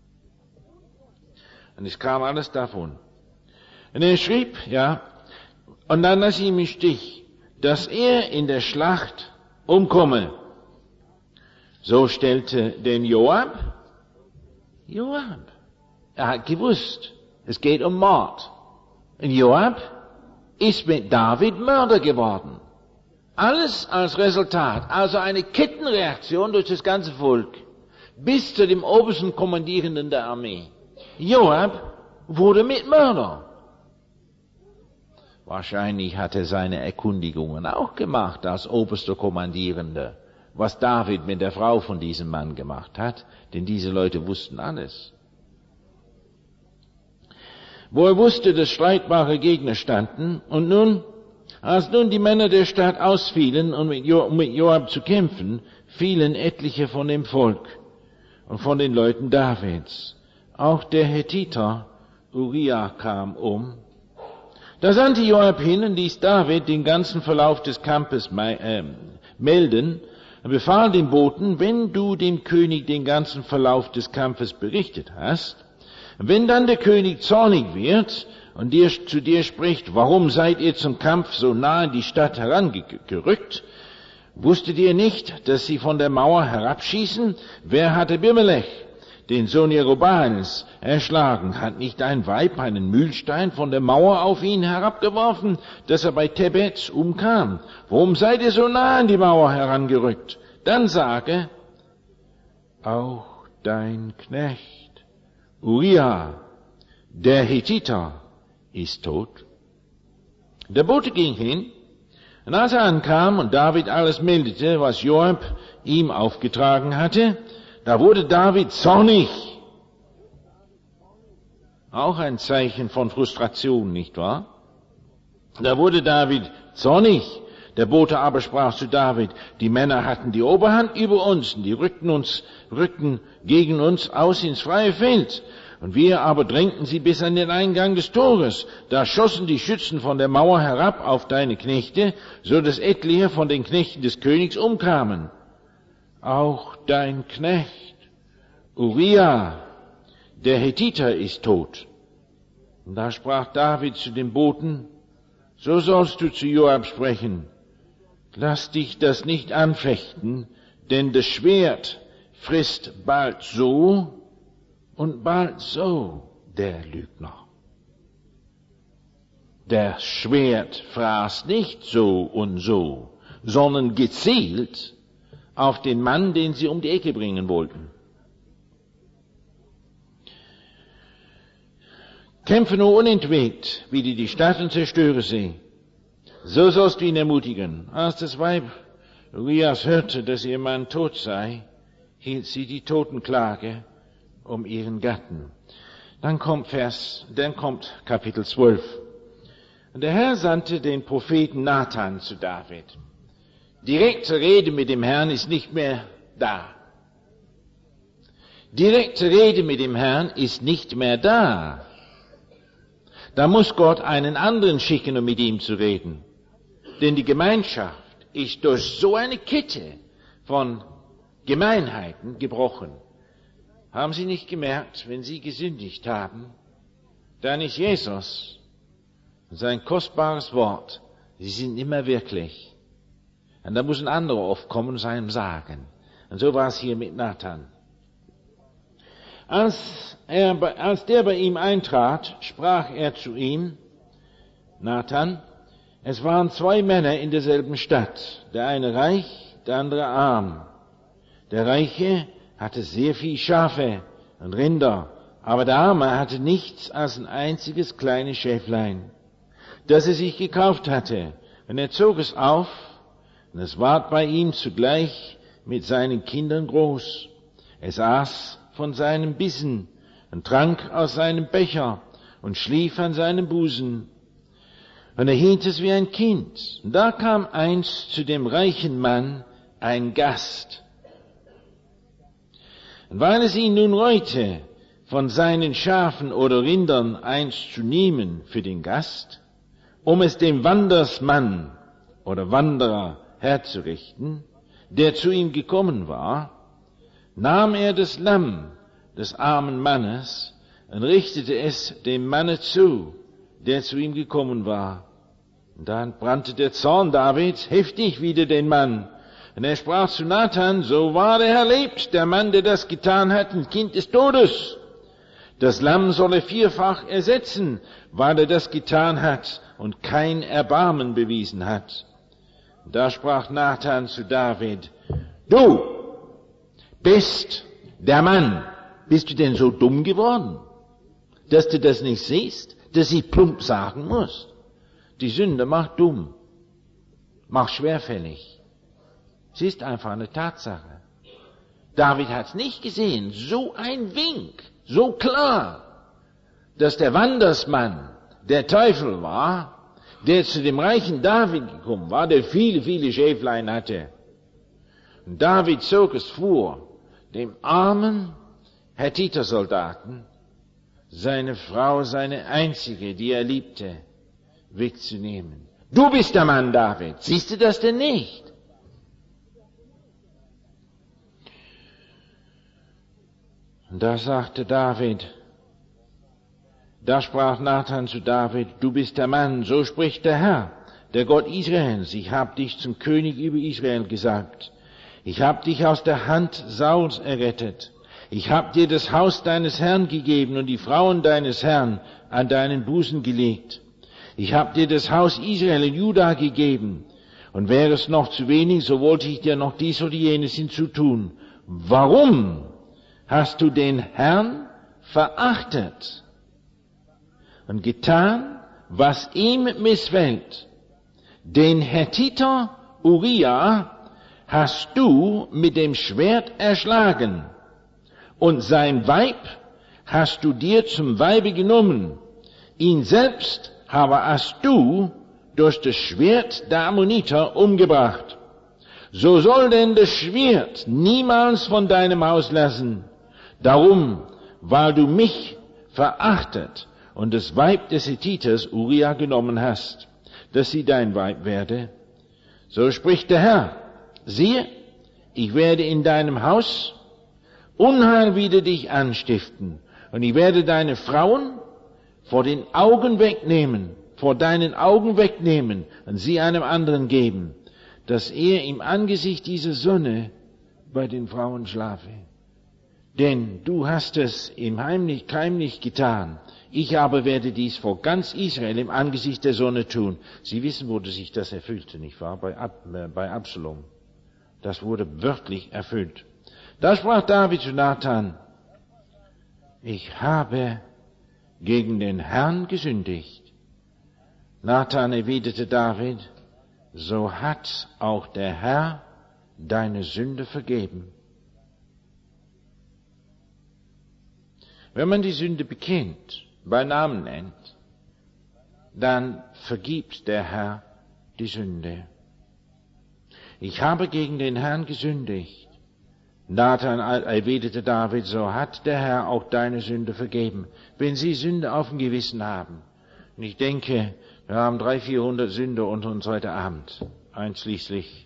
Und es kam alles davon. Und er schrieb, ja, und dann lass ihm im Stich, dass er in der Schlacht umkomme. So stellte den Joab, Joab, er hat gewusst, es geht um Mord. Und Joab ist mit David Mörder geworden. Alles als Resultat, also eine Kettenreaktion durch das ganze Volk, bis zu dem obersten Kommandierenden der Armee. Joab wurde mit Mörder. Wahrscheinlich hat er seine Erkundigungen auch gemacht als oberster Kommandierender, was David mit der Frau von diesem Mann gemacht hat, denn diese Leute wussten alles. Wo er wusste, dass streitbare Gegner standen, und nun, als nun die Männer der Stadt ausfielen, um mit, jo- um mit Joab zu kämpfen, fielen etliche von dem Volk und von den Leuten Davids. Auch der Hethiter Uriah kam um. Da sandte Joab hin und ließ David den ganzen Verlauf des Kampfes äh, melden und befahl dem Boten, wenn du dem König den ganzen Verlauf des Kampfes berichtet hast, wenn dann der König zornig wird und dir, zu dir spricht, warum seid ihr zum Kampf so nah in die Stadt herangerückt? Wusstet ihr nicht, dass sie von der Mauer herabschießen? Wer hatte Abimelech, den Sohn Jerubbaals, erschlagen? Hat nicht ein Weib einen Mühlstein von der Mauer auf ihn herabgeworfen, dass er bei Tebez umkam? Warum seid ihr so nah an die Mauer herangerückt? Dann sage, auch dein Knecht Uriah, der Hethiter, ist tot. Der Bote ging hin, und als er ankam und David alles meldete, was Joab ihm aufgetragen hatte, da wurde David zornig. Auch ein Zeichen von Frustration, nicht wahr? Da wurde David zornig. Der Bote aber sprach zu David, die Männer hatten die Oberhand über uns, und die rückten uns, rückten gegen uns aus ins freie Feld. Und wir aber drängten sie bis an den Eingang des Tores. Da schossen die Schützen von der Mauer herab auf deine Knechte, so dass etliche von den Knechten des Königs umkamen. Auch dein Knecht Uriah, der Hethiter, ist tot. Und da sprach David zu dem Boten, so sollst du zu Joab sprechen. lass dich das nicht anfechten, denn das Schwert frisst bald so und bald so, der Lügner. Das Schwert fraß nicht so und so, sondern gezielt auf den Mann, den sie um die Ecke bringen wollten. Kämpfe nur unentwegt, wie die die Stadt und zerstöre sie. So sollst du ihn ermutigen. Als das Weib Urias hörte, dass ihr Mann tot sei, hielt sie die Totenklage um ihren Gatten. Dann kommt Vers, dann kommt Kapitel zwölf. Und der Herr sandte den Propheten Nathan zu David. Direkte Rede mit dem Herrn ist nicht mehr da. Direkte Rede mit dem Herrn ist nicht mehr da. Da muss Gott einen anderen schicken, um mit ihm zu reden. Denn die Gemeinschaft ist durch so eine Kette von Gemeinheiten gebrochen. Haben Sie nicht gemerkt, wenn Sie gesündigt haben, dann ist Jesus und sein kostbares Wort, Sie sind nicht mehr wirklich. Und da muss ein anderer oft kommen und seinem sagen. Und so war es hier mit Nathan. Als, er, als der bei ihm eintrat, sprach er zu ihm, Nathan, es waren zwei Männer in derselben Stadt, der eine reich, der andere arm. Der Reiche hatte sehr viel Schafe und Rinder, aber der Arme hatte nichts als ein einziges kleines Schäflein, das er sich gekauft hatte, und er zog es auf, und es ward bei ihm zugleich mit seinen Kindern groß. Es aß von seinem Bissen und trank aus seinem Becher und schlief an seinem Busen. Und er hielt es wie ein Kind. Und da kam einst zu dem reichen Mann ein Gast. Und weil es ihn nun reute, von seinen Schafen oder Rindern eins zu nehmen für den Gast, um es dem Wandersmann oder Wanderer herzurichten, der zu ihm gekommen war, nahm er das Lamm des armen Mannes und richtete es dem Manne zu, der zu ihm gekommen war. Und dann brannte der Zorn Davids heftig wider den Mann. Und er sprach zu Nathan, so wahr der Herr lebt, der Mann, der das getan hat, ein Kind des Todes. Das Lamm soll er vierfach ersetzen, weil er das getan hat und kein Erbarmen bewiesen hat. Und da sprach Nathan zu David, du bist der Mann. Bist du denn so dumm geworden, dass du das nicht siehst, dass ich plump sagen muss? Die Sünde macht dumm, macht schwerfällig. Es ist einfach eine Tatsache. David hat es nicht gesehen. So ein Wink, so klar, dass der Wandersmann der Teufel war, der zu dem reichen David gekommen war, der viele, viele Schäflein hatte. Und David zog es vor, dem armen Hethiter-Soldaten seine Frau, seine einzige, die er liebte, wegzunehmen. Du bist der Mann, David. Siehst du das denn nicht? Und da sagte David, da sprach Nathan zu David, du bist der Mann, so spricht der Herr, der Gott Israels. Ich hab dich zum König über Israel gesagt. Ich hab dich aus der Hand Sauls errettet. Ich hab dir das Haus deines Herrn gegeben und die Frauen deines Herrn an deinen Busen gelegt. Ich hab dir das Haus Israel in Juda gegeben. Und wäre es noch zu wenig, so wollte ich dir noch dies oder jenes hinzutun. Warum hast du den Herrn verachtet und getan, was ihm missfällt? Den Hethiter Uriah hast du mit dem Schwert erschlagen, und sein Weib hast du dir zum Weibe genommen. Ihn selbst aber hast du durch das Schwert der Ammoniter umgebracht. So soll denn das Schwert niemals von deinem Haus lassen. Darum, weil du mich verachtet und das Weib des Hethiters Uriah genommen hast, dass sie dein Weib werde, so spricht der Herr, siehe, ich werde in deinem Haus Unheil wider dich anstiften, und ich werde deine Frauen vor den Augen wegnehmen, vor deinen Augen wegnehmen und sie einem anderen geben, dass er im Angesicht dieser Sonne bei den Frauen schlafe. Denn du hast es im Heimlich, heimlich getan. Ich aber werde dies vor ganz Israel im Angesicht der Sonne tun. Sie wissen, wo sich das erfüllte, nicht wahr? Bei, Ab, äh, bei Absalom. Das wurde wörtlich erfüllt. Da sprach David zu Nathan: Ich habe gegen den Herrn gesündigt. Nathan erwiderte David: So hat auch der Herr deine Sünde vergeben. Wenn man die Sünde bekennt, bei Namen nennt, dann vergibt der Herr die Sünde. Ich habe gegen den Herrn gesündigt. Nathan erwiderte David: So hat der Herr auch deine Sünde vergeben. Wenn Sie Sünde auf dem Gewissen haben, und ich denke, wir haben dreihundert, vierhundert Sünder unter uns heute Abend, einschließlich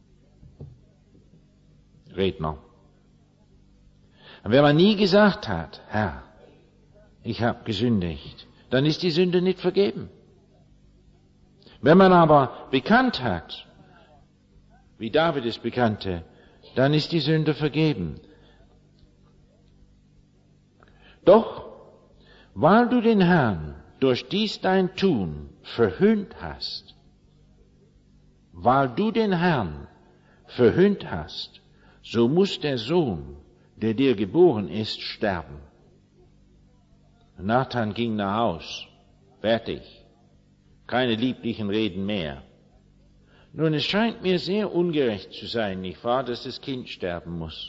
Redner. Und wenn man nie gesagt hat: Herr, ich habe gesündigt, dann ist die Sünde nicht vergeben. Wenn man aber bekannt hat, wie David es bekannte, dann ist die Sünde vergeben. Doch, weil du den Herrn durch dies dein Tun verhöhnt hast, weil du den Herrn verhöhnt hast, so muss der Sohn, der dir geboren ist, sterben. Nathan ging nach Haus. Fertig. Keine lieblichen Reden mehr. Nun, es scheint mir sehr ungerecht zu sein, nicht wahr, dass das Kind sterben muss.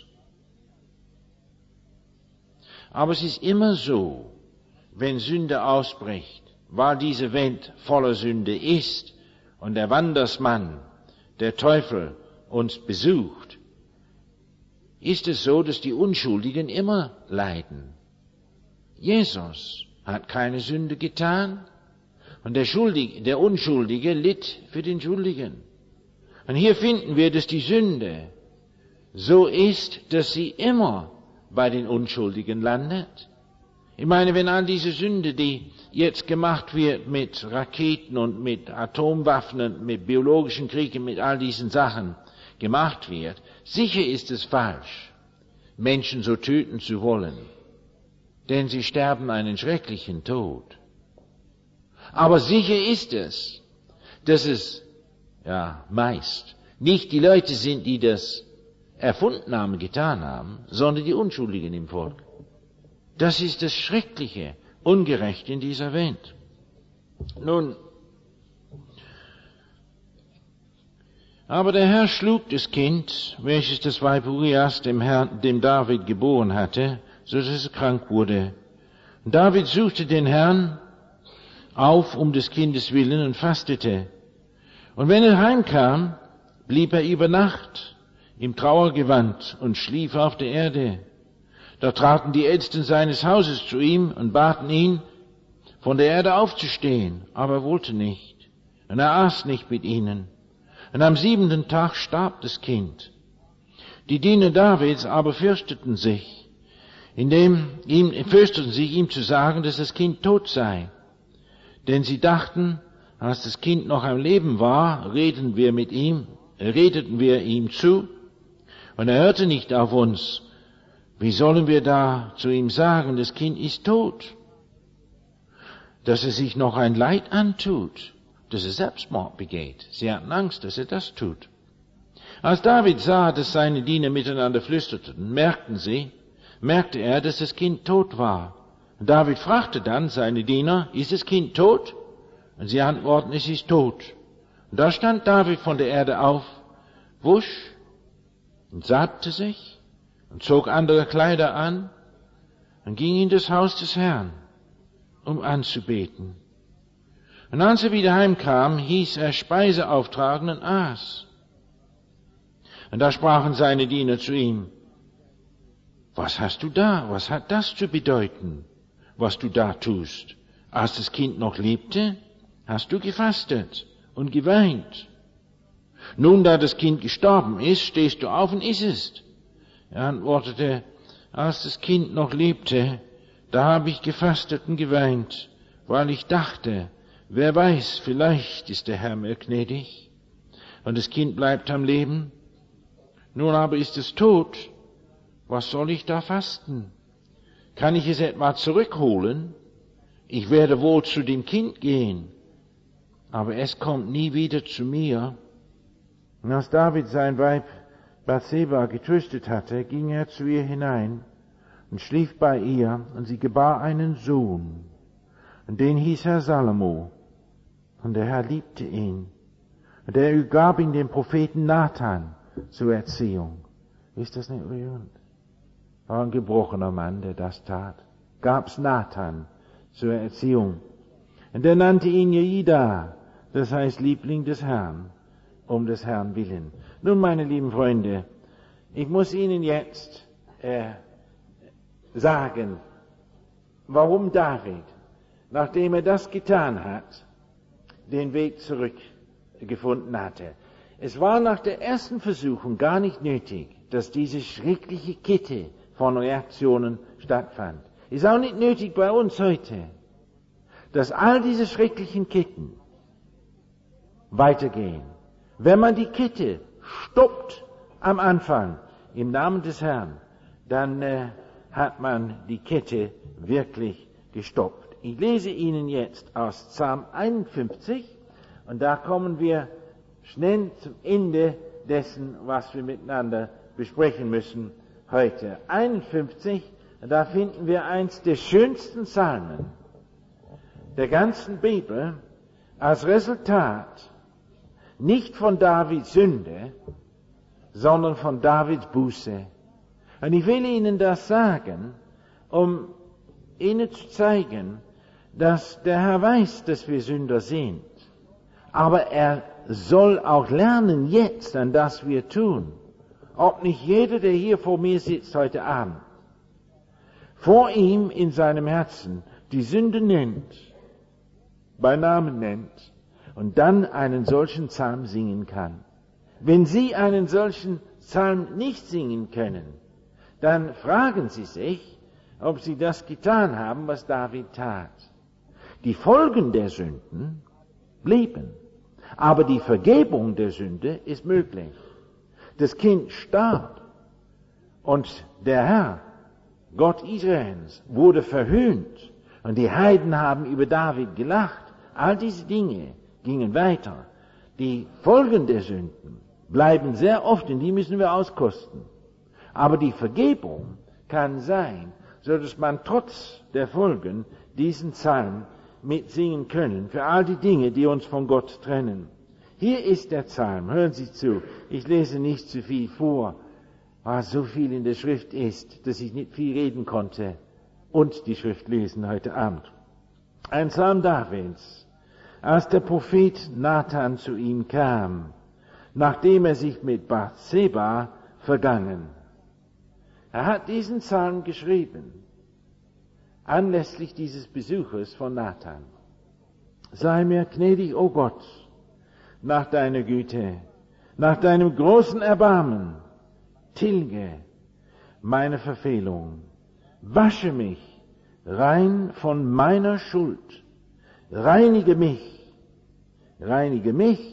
Aber es ist immer so, wenn Sünde ausbricht, weil diese Welt voller Sünde ist und der Wandersmann, der Teufel, uns besucht, ist es so, dass die Unschuldigen immer leiden. Jesus hat keine Sünde getan und der, Schuldige, der Unschuldige litt für den Schuldigen. Und hier finden wir, dass die Sünde so ist, dass sie immer bei den Unschuldigen landet. Ich meine, wenn all diese Sünde, die jetzt gemacht wird mit Raketen und mit Atomwaffen und mit biologischen Kriegen, mit all diesen Sachen gemacht wird, sicher ist es falsch, Menschen so töten zu wollen. Denn sie sterben einen schrecklichen Tod. Aber sicher ist es, dass es, ja, meist nicht die Leute sind, die das erfunden haben, getan haben, sondern die Unschuldigen im Volk. Das ist das Schreckliche, ungerecht in dieser Welt. Nun, aber der Herr schlug das Kind, welches das Weib Urias dem Herrn, dem David geboren hatte, so dass es krank wurde. Und David suchte den Herrn auf um des Kindes willen und fastete. Und wenn er heimkam, blieb er über Nacht im Trauergewand und schlief auf der Erde. Da traten die Ältesten seines Hauses zu ihm und baten ihn, von der Erde aufzustehen, aber er wollte nicht. Und er aß nicht mit ihnen. Und am siebenten Tag starb das Kind. Die Diener Davids aber fürchteten sich, indem ihm, fürchteten sich, ihm zu sagen, dass das Kind tot sei. Denn sie dachten, als das Kind noch am Leben war, reden wir mit ihm, redeten wir ihm zu, und er hörte nicht auf uns. Wie sollen wir da zu ihm sagen, das Kind ist tot? Dass er sich noch ein Leid antut, dass er Selbstmord begeht. Sie hatten Angst, dass er das tut. Als David sah, dass seine Diener miteinander flüsterten, merkten sie, merkte er, dass das Kind tot war. Und David fragte dann seine Diener, ist das Kind tot? Und sie antworten, es ist tot. Und da stand David von der Erde auf, wusch und salbte sich und zog andere Kleider an und ging in das Haus des Herrn, um anzubeten. Und als er wieder heimkam, hieß er Speise auftragen und aß. Und da sprachen seine Diener zu ihm, was hast du da? Was hat das zu bedeuten, was du da tust? Als das Kind noch lebte, hast du gefastet und geweint. Nun, da das Kind gestorben ist, stehst du auf und isst es. Er antwortete, als das Kind noch lebte, da habe ich gefastet und geweint, weil ich dachte, wer weiß, vielleicht ist der Herr mir gnädig. und das Kind bleibt am Leben. Nun aber ist es tot. Was soll ich da fasten? Kann ich es etwa zurückholen? Ich werde wohl zu dem Kind gehen, aber es kommt nie wieder zu mir. Und als David sein Weib Bathseba getröstet hatte, ging er zu ihr hinein und schlief bei ihr, und sie gebar einen Sohn, und den hieß er Salomo, und der Herr liebte ihn, und er gab ihn dem Propheten Nathan zur Erziehung. Ist das nicht rührend? War ein gebrochener Mann, der das tat. Gab's Nathan zur Erziehung. Und er nannte ihn Jeida, das heißt Liebling des Herrn, um des Herrn willen. Nun, meine lieben Freunde, ich muss Ihnen jetzt äh, sagen, warum David, nachdem er das getan hat, den Weg zurückgefunden hatte. Es war nach der ersten Versuchung gar nicht nötig, dass diese schreckliche Kette von Reaktionen stattfand. Ist auch nicht nötig bei uns heute, dass all diese schrecklichen Ketten weitergehen. Wenn man die Kette stoppt am Anfang im Namen des Herrn, dann äh, hat man die Kette wirklich gestoppt. Ich lese Ihnen jetzt aus Psalm einundfünfzig, und da kommen wir schnell zum Ende dessen, was wir miteinander besprechen müssen heute. einundfünfzig, da finden wir eins der schönsten Psalmen der ganzen Bibel als Resultat nicht von Davids Sünde, sondern von Davids Buße. Und ich will Ihnen das sagen, um Ihnen zu zeigen, dass der Herr weiß, dass wir Sünder sind. Aber er soll auch lernen jetzt an das wir tun. Ob nicht jeder, der hier vor mir sitzt heute Abend, vor ihm in seinem Herzen die Sünde nennt, bei Namen nennt, und dann einen solchen Psalm singen kann. Wenn Sie einen solchen Psalm nicht singen können, dann fragen Sie sich, ob Sie das getan haben, was David tat. Die Folgen der Sünden blieben, aber die Vergebung der Sünde ist möglich. Das Kind starb und der Herr, Gott Israels, wurde verhöhnt und die Heiden haben über David gelacht. All diese Dinge gingen weiter. Die Folgen der Sünden bleiben sehr oft, und die müssen wir auskosten. Aber die Vergebung kann sein, so dass man trotz der Folgen diesen Psalm mitsingen können, für all die Dinge, die uns von Gott trennen. Hier ist der Psalm, hören Sie zu, ich lese nicht zu viel vor, weil so viel in der Schrift ist, dass ich nicht viel reden konnte und die Schrift lesen heute Abend. Ein Psalm Davids, als der Prophet Nathan zu ihm kam, nachdem er sich mit Bathseba vergangen. Er hat diesen Psalm geschrieben, anlässlich dieses Besuches von Nathan. Sei mir gnädig, o Gott, nach deiner Güte, nach deinem großen Erbarmen, tilge meine Verfehlung, wasche mich rein von meiner Schuld, reinige mich, reinige mich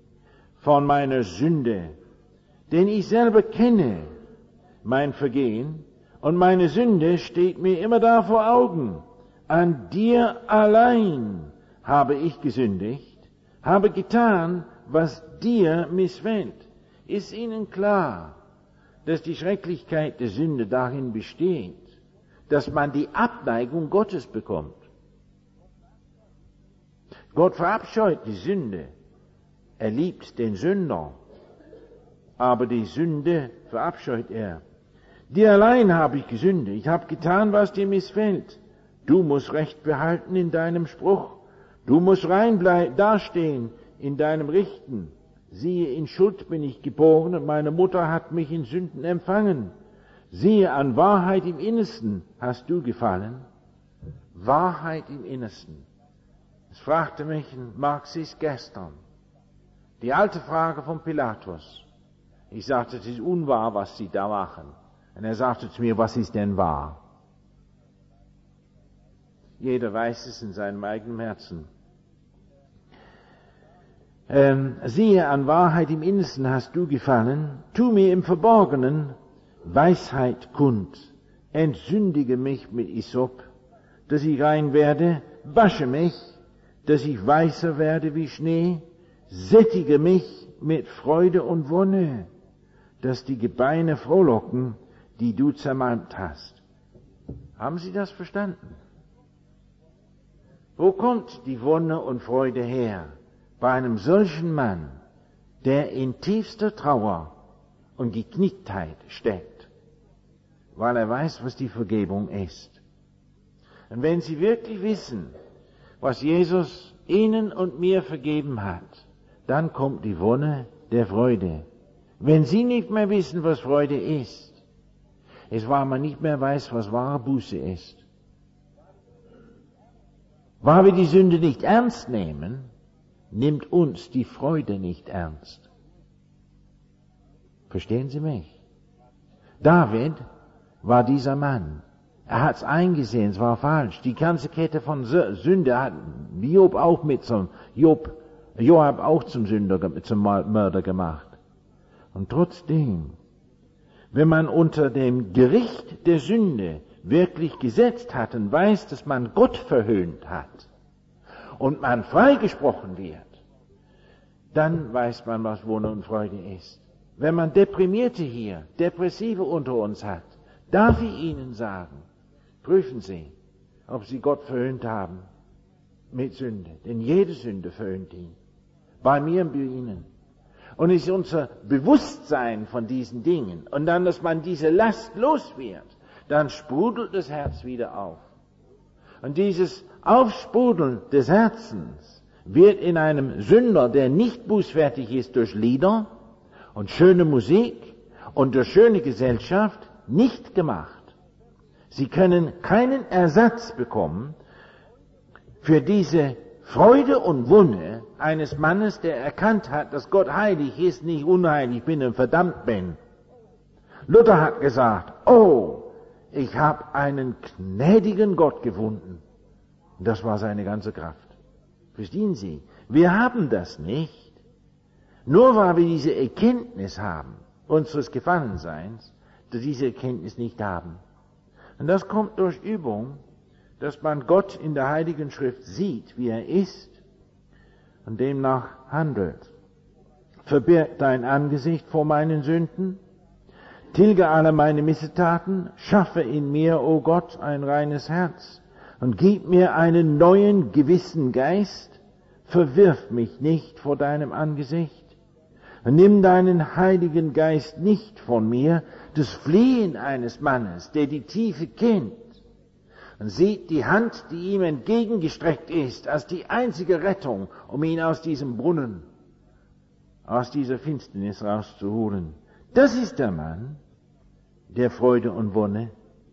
von meiner Sünde, denn ich selber kenne mein Vergehen, und meine Sünde steht mir immer da vor Augen. An dir allein habe ich gesündigt, habe getan, was dir missfällt. Ist Ihnen klar, dass die Schrecklichkeit der Sünde darin besteht, dass man die Abneigung Gottes bekommt? Gott verabscheut die Sünde. Er liebt den Sünder. Aber die Sünde verabscheut er. Dir allein habe ich gesündigt. Ich habe getan, was dir missfällt. Du musst Recht behalten in deinem Spruch. Du musst rein bleib, dastehen in deinem Richten. Siehe, in Schuld bin ich geboren, und meine Mutter hat mich in Sünden empfangen. Siehe, an Wahrheit im Innersten hast du gefallen. Wahrheit im Innersten. Es fragte mich ein Marxist gestern. Die alte Frage von Pilatus. Ich sagte, es ist unwahr, was sie da machen. Und er sagte zu mir, was ist denn wahr? Jeder weiß es in seinem eigenen Herzen. Ähm, siehe, an Wahrheit im Innersten hast du gefallen, tu mir im Verborgenen Weisheit kund, entsündige mich mit Isop, dass ich rein werde, wasche mich, dass ich weißer werde wie Schnee, sättige mich mit Freude und Wonne, dass die Gebeine frohlocken, die du zermalmt hast. Haben Sie das verstanden? Wo kommt die Wonne und Freude her? Bei einem solchen Mann, der in tiefster Trauer und Geknicktheit steckt, weil er weiß, was die Vergebung ist. Und wenn Sie wirklich wissen, was Jesus Ihnen und mir vergeben hat, dann kommt die Wonne der Freude. Wenn Sie nicht mehr wissen, was Freude ist, ist, weil man nicht mehr weiß, was wahre Buße ist. Weil wir die Sünde nicht ernst nehmen, nimmt uns die Freude nicht ernst. Verstehen Sie mich? David war dieser Mann. Er hat's eingesehen, es war falsch. Die ganze Kette von Sünde hat Job auch mit zum, Job, Joab auch zum Sünder, zum Mörder gemacht. Und trotzdem, wenn man unter dem Gericht der Sünde wirklich gesetzt hat und weiß, dass man Gott verhöhnt hat und man freigesprochen wird, dann weiß man, was Wonne und Freude ist. Wenn man Deprimierte hier, Depressive unter uns hat, darf ich Ihnen sagen, prüfen Sie, ob Sie Gott verhöhnt haben mit Sünde. Denn jede Sünde verhöhnt ihn. Bei mir und bei Ihnen. Und es ist unser Bewusstsein von diesen Dingen. Und dann, dass man diese Last los wird, dann sprudelt das Herz wieder auf. Und dieses Aufsprudeln des Herzens wird in einem Sünder, der nicht bußfertig ist durch Lieder und schöne Musik und durch schöne Gesellschaft, nicht gemacht. Sie können keinen Ersatz bekommen für diese Freude und Wonne eines Mannes, der erkannt hat, dass Gott heilig ist, nicht unheilig bin und verdammt bin. Luther hat gesagt, oh, ich habe einen gnädigen Gott gefunden. Und das war seine ganze Kraft. Verstehen Sie? Wir haben das nicht. Nur weil wir diese Erkenntnis haben, unseres Gefallenseins, dass wir diese Erkenntnis nicht haben. Und das kommt durch Übung, dass man Gott in der Heiligen Schrift sieht, wie er ist, und demnach handelt. Verbirg dein Angesicht vor meinen Sünden, tilge alle meine Missetaten, schaffe in mir, o Gott, ein reines Herz, und gib mir einen neuen, gewissen Geist, verwirf mich nicht vor deinem Angesicht, und nimm deinen Heiligen Geist nicht von mir. Das Flehen eines Mannes, der die Tiefe kennt, und sieht die Hand, die ihm entgegengestreckt ist, als die einzige Rettung, um ihn aus diesem Brunnen, aus dieser Finsternis rauszuholen. Das ist der Mann, der Freude und Wonne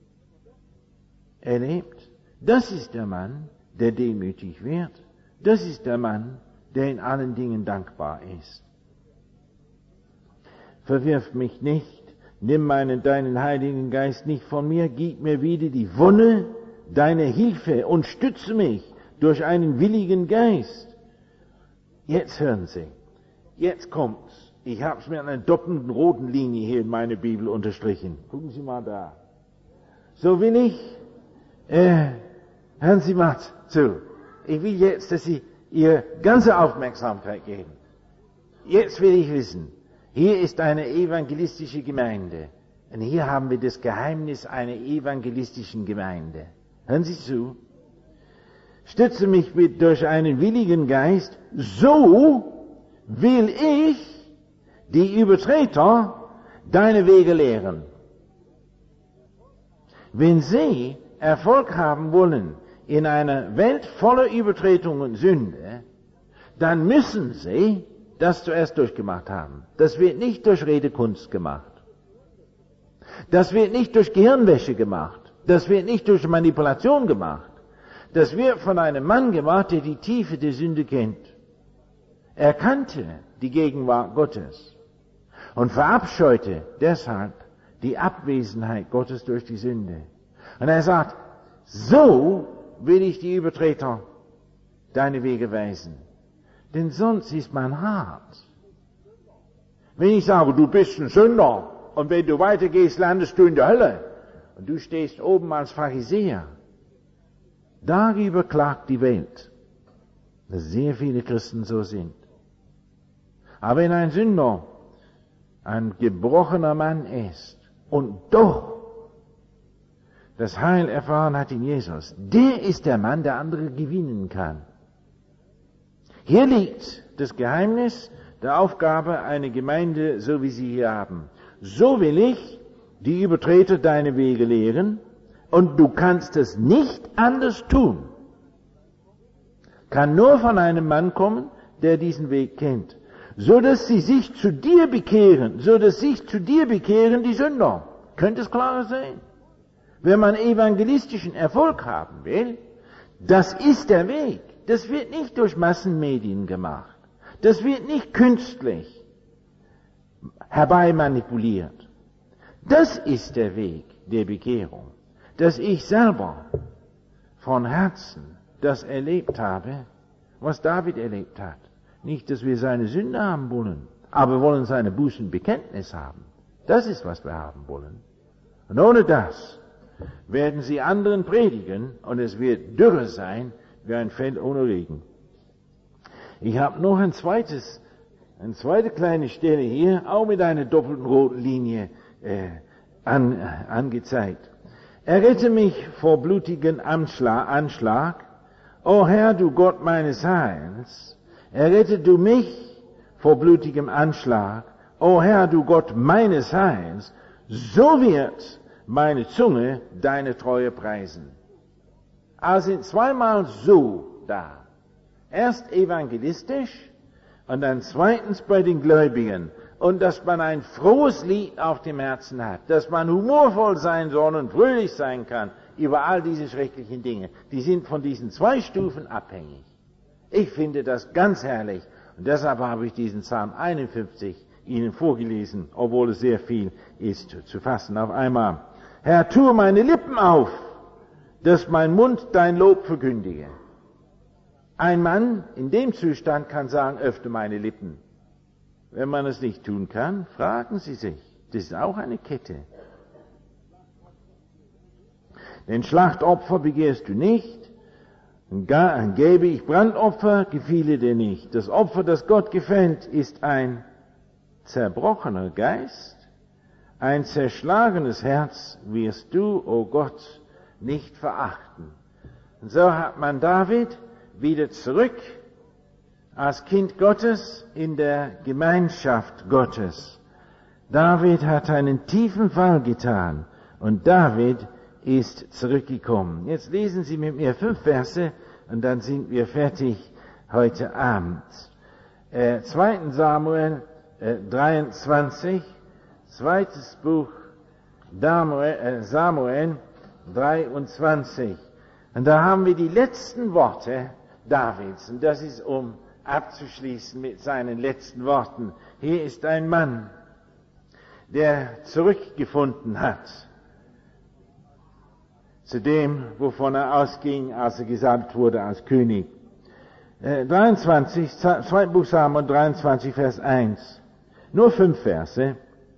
erlebt. Das ist der Mann, der demütig wird. Das ist der Mann, der in allen Dingen dankbar ist. Verwirf mich nicht, nimm meinen, deinen Heiligen Geist nicht von mir, gib mir wieder die Wonne deiner Hilfe und stütze mich durch einen willigen Geist. Jetzt hören Sie, jetzt kommt's. Ich habe es mit einer doppelten roten Linie hier in meiner Bibel unterstrichen. Gucken Sie mal da. So will ich, äh, hören Sie mal zu. Ich will jetzt, dass Sie Ihre ganze Aufmerksamkeit geben. Jetzt will ich wissen, hier ist eine evangelistische Gemeinde. Und hier haben wir das Geheimnis einer evangelistischen Gemeinde. Hören Sie zu. Stütze mich mit durch einen willigen Geist, so will ich die Übertreter deine Wege lehren. Wenn Sie Erfolg haben wollen in einer Welt voller Übertretung und Sünde, dann müssen Sie das zuerst durchgemacht haben. Das wird nicht durch Redekunst gemacht. Das wird nicht durch Gehirnwäsche gemacht. Das wird nicht durch Manipulation gemacht. Das wird von einem Mann gemacht, der die Tiefe der Sünde kennt. Er kannte die Gegenwart Gottes und verabscheute deshalb die Abwesenheit Gottes durch die Sünde. Und er sagt, so will ich die Übertreter deine Wege weisen. Denn sonst ist man hart. Wenn ich sage, du bist ein Sünder, und wenn du weitergehst, landest du in der Hölle, und du stehst oben als Pharisäer, darüber klagt die Welt, dass sehr viele Christen so sind. Aber wenn ein Sünder ein gebrochener Mann ist und doch das Heil erfahren hat in Jesus, der ist der Mann, der andere gewinnen kann. Hier liegt das Geheimnis der Aufgabe einer Gemeinde, so wie sie hier haben. So will ich die Übertreter deine Wege lehren, und du kannst es nicht anders tun. Kann nur von einem Mann kommen, der diesen Weg kennt. So dass sie sich zu dir bekehren, so dass sich zu dir bekehren die Sünder. Könnte es klarer sein? Wenn man evangelistischen Erfolg haben will, das ist der Weg. Das wird nicht durch Massenmedien gemacht. Das wird nicht künstlich herbeimanipuliert. Das ist der Weg der Bekehrung. Dass ich selber von Herzen das erlebt habe, was David erlebt hat. Nicht, dass wir seine Sünde haben wollen, aber wir wollen seine Bußenbekenntnis haben. Das ist, was wir haben wollen. Und ohne das werden sie anderen predigen, und es wird dürre sein wie ein Feld ohne Regen. Ich habe noch ein zweites, eine zweite kleine Stelle hier, auch mit einer doppelten roten Linie äh, an, äh, angezeigt. Errette mich vor blutigen Anschlag, Anschlag. O Herr, du Gott meines Heils, errette du mich vor blutigem Anschlag. O Herr, du Gott meines Heils, so wird meine Zunge deine Treue preisen. Also sind zweimal so da. Erst evangelistisch und dann zweitens bei den Gläubigen. Und dass man ein frohes Lied auf dem Herzen hat, dass man humorvoll sein soll und fröhlich sein kann über all diese schrecklichen Dinge. Die sind von diesen zwei Stufen abhängig. Ich finde das ganz herrlich, und deshalb habe ich diesen Psalm einundfünfzig Ihnen vorgelesen, obwohl es sehr viel ist zu fassen auf einmal. Herr, tue meine Lippen auf, dass mein Mund dein Lob verkündige. Ein Mann in dem Zustand kann sagen, öffne meine Lippen. Wenn man es nicht tun kann, fragen Sie sich. Das ist auch eine Kette. Denn Schlachtopfer begehrst du nicht, gäbe ich Brandopfer, gefiele dir nicht. Das Opfer, das Gott gefällt, ist ein zerbrochener Geist, ein zerschlagenes Herz wirst du, o Gott, nicht verachten. Und so hat man David wieder zurück als Kind Gottes in der Gemeinschaft Gottes. David hat einen tiefen Fall getan und David ist zurückgekommen. Jetzt lesen Sie mit mir fünf Verse und dann sind wir fertig heute Abend. Äh, zweiten Samuel äh, dreiundzwanzig, zweites Buch Samuel, äh, Samuel dreiundzwanzig. Und da haben wir die letzten Worte Davids. Und das ist, um abzuschließen mit seinen letzten Worten. Hier ist ein Mann, der zurückgefunden hat zu dem, wovon er ausging, als er gesalbt wurde als König. Äh, dreiundzwanzig, zweites Buch Samuel dreiundzwanzig, Vers eins. Nur fünf Verse.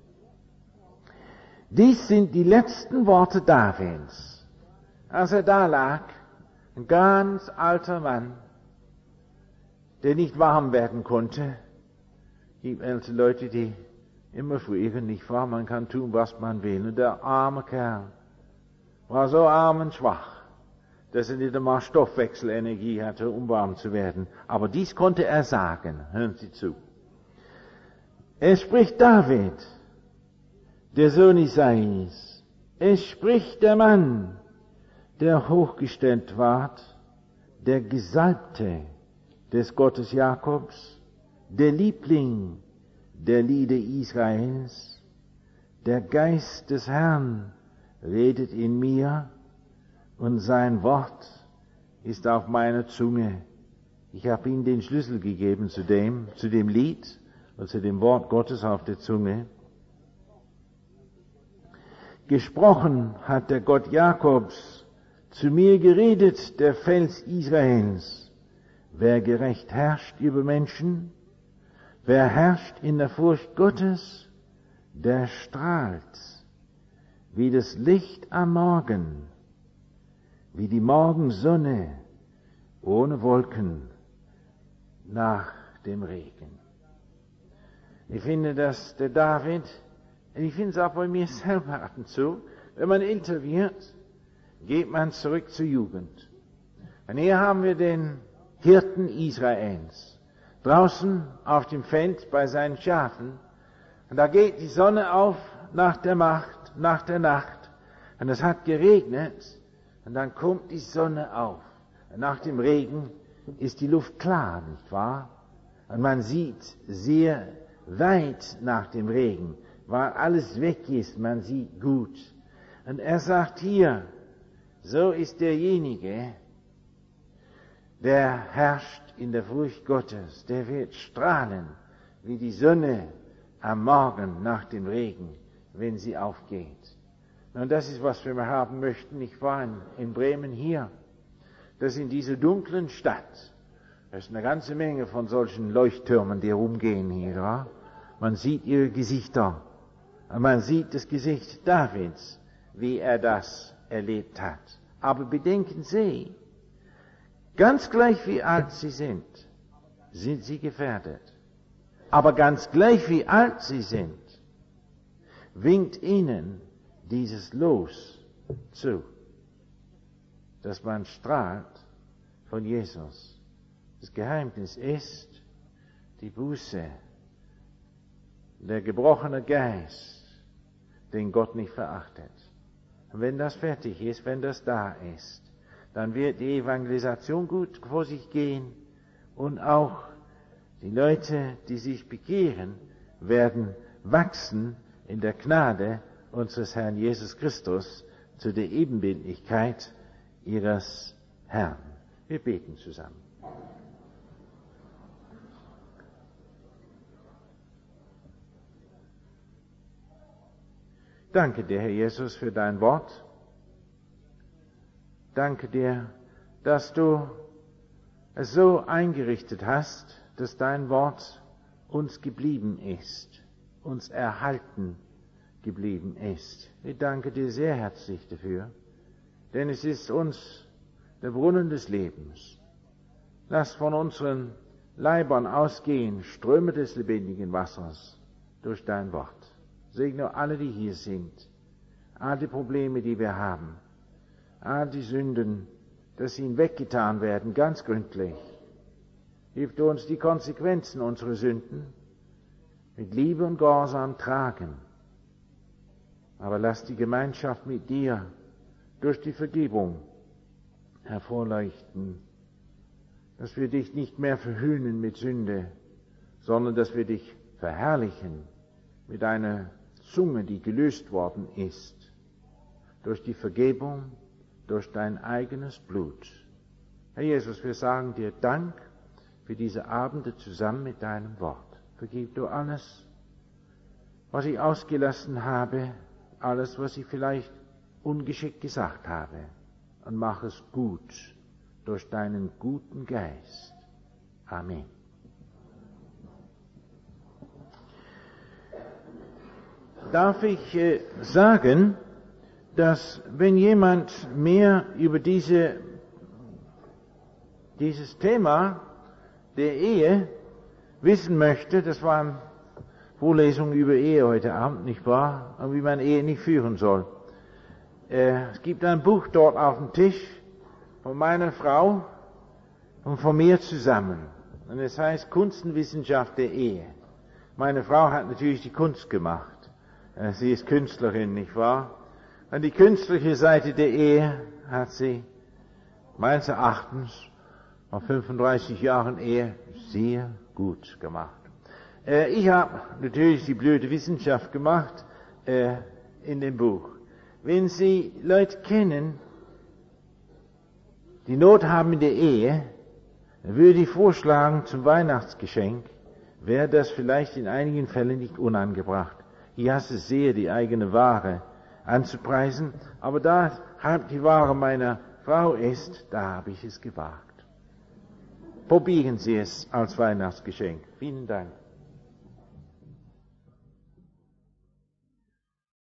Dies sind die letzten Worte Davids. Als er da lag, ein ganz alter Mann, der nicht warm werden konnte. Es gibt ältere Leute, die immer frieren, nicht wahr? Man kann tun, was man will. Und der arme Kerl war so arm und schwach, dass er nicht einmal Stoffwechselenergie hatte, um warm zu werden. Aber dies konnte er sagen. Hören Sie zu. Es spricht David, der Sohn Isais. Es spricht der Mann, der hochgestellt ward, der Gesalbte des Gottes Jakobs, der Liebling der Lieder Israels. Der Geist des Herrn redet in mir und sein Wort ist auf meiner Zunge. Ich habe ihm den Schlüssel gegeben zu dem, zu dem Lied und zu dem Wort Gottes auf der Zunge. Gesprochen hat der Gott Jakobs, zu mir geredet der Fels Israels. Wer gerecht herrscht über Menschen, wer herrscht in der Furcht Gottes, der strahlt wie das Licht am Morgen, wie die Morgensonne ohne Wolken nach dem Regen. Ich finde, dass der David, und ich finde es auch bei mir selber ab und zu, wenn man interviewt, geht man zurück zur Jugend. Und hier haben wir den Hirten Israels, draußen auf dem Feld bei seinen Schafen, und da geht die Sonne auf nach der Macht, nach der Nacht, und es hat geregnet, und dann kommt die Sonne auf. Und nach dem Regen ist die Luft klar, nicht wahr? Und man sieht sehr weit nach dem Regen, weil alles weg ist, man sieht gut. Und er sagt hier, so ist derjenige, der herrscht in der Furcht Gottes, der wird strahlen wie die Sonne am Morgen nach dem Regen, wenn sie aufgeht. Und das ist, was wir haben möchten. Ich war in, in Bremen hier, dass in dieser dunklen Stadt, da ist eine ganze Menge von solchen Leuchttürmen, die rumgehen hier. Ja? Man sieht ihre Gesichter. Und man sieht das Gesicht Davids, wie er das erlebt hat. Aber bedenken Sie, ganz gleich wie alt Sie sind, sind Sie gefährdet. Aber ganz gleich wie alt Sie sind, winkt Ihnen dieses Los zu, dass man strahlt von Jesus. Das Geheimnis ist die Buße, der gebrochene Geist, den Gott nicht verachtet. Und wenn das fertig ist, wenn das da ist, dann wird die Evangelisation gut vor sich gehen und auch die Leute, die sich bekehren, werden wachsen in der Gnade unseres Herrn Jesus Christus zu der Ebenbildlichkeit ihres Herrn. Wir beten zusammen. Danke dir, Herr Jesus, für dein Wort. Danke dir, dass du es so eingerichtet hast, dass dein Wort uns geblieben ist, uns erhalten geblieben ist. Ich danke dir sehr herzlich dafür, denn es ist uns der Brunnen des Lebens. Lass von unseren Leibern ausgehen Ströme des lebendigen Wassers durch dein Wort. Segne alle, die hier sind, all die Probleme, die wir haben, all die Sünden, dass sie hinweggetan werden, ganz gründlich. Hilf du uns, die Konsequenzen unserer Sünden mit Liebe und Gehorsam tragen. Aber lass die Gemeinschaft mit dir durch die Vergebung hervorleuchten, dass wir dich nicht mehr verhöhnen mit Sünde, sondern dass wir dich verherrlichen mit einer Zunge, die gelöst worden ist, durch die Vergebung, durch dein eigenes Blut. Herr Jesus, wir sagen dir Dank für diese Abende zusammen mit deinem Wort. Vergib du alles, was ich ausgelassen habe, alles, was ich vielleicht ungeschickt gesagt habe, und mach es gut durch deinen guten Geist. Amen. Darf ich äh, sagen, dass wenn jemand mehr über diese, dieses Thema der Ehe wissen möchte, das war eine Vorlesung über Ehe heute Abend, nicht wahr? Und wie man Ehe nicht führen soll. Äh, es gibt ein Buch dort auf dem Tisch von meiner Frau und von mir zusammen. Und es heißt Kunst und Wissenschaft der Ehe. Meine Frau hat natürlich die Kunst gemacht. Sie ist Künstlerin, nicht wahr? Und die künstliche Seite der Ehe hat sie meines Erachtens nach fünfunddreißig Jahren Ehe sehr gut gemacht. Äh, ich habe natürlich die blöde Wissenschaft gemacht äh, in dem Buch. Wenn Sie Leute kennen, die Not haben in der Ehe, dann würde ich vorschlagen, zum Weihnachtsgeschenk wäre das vielleicht in einigen Fällen nicht unangebracht. Ich hasse es sehr, die eigene Ware anzupreisen, aber da halt die Ware meiner Frau ist, da habe ich es gewagt. Probieren Sie es als Weihnachtsgeschenk. Vielen Dank.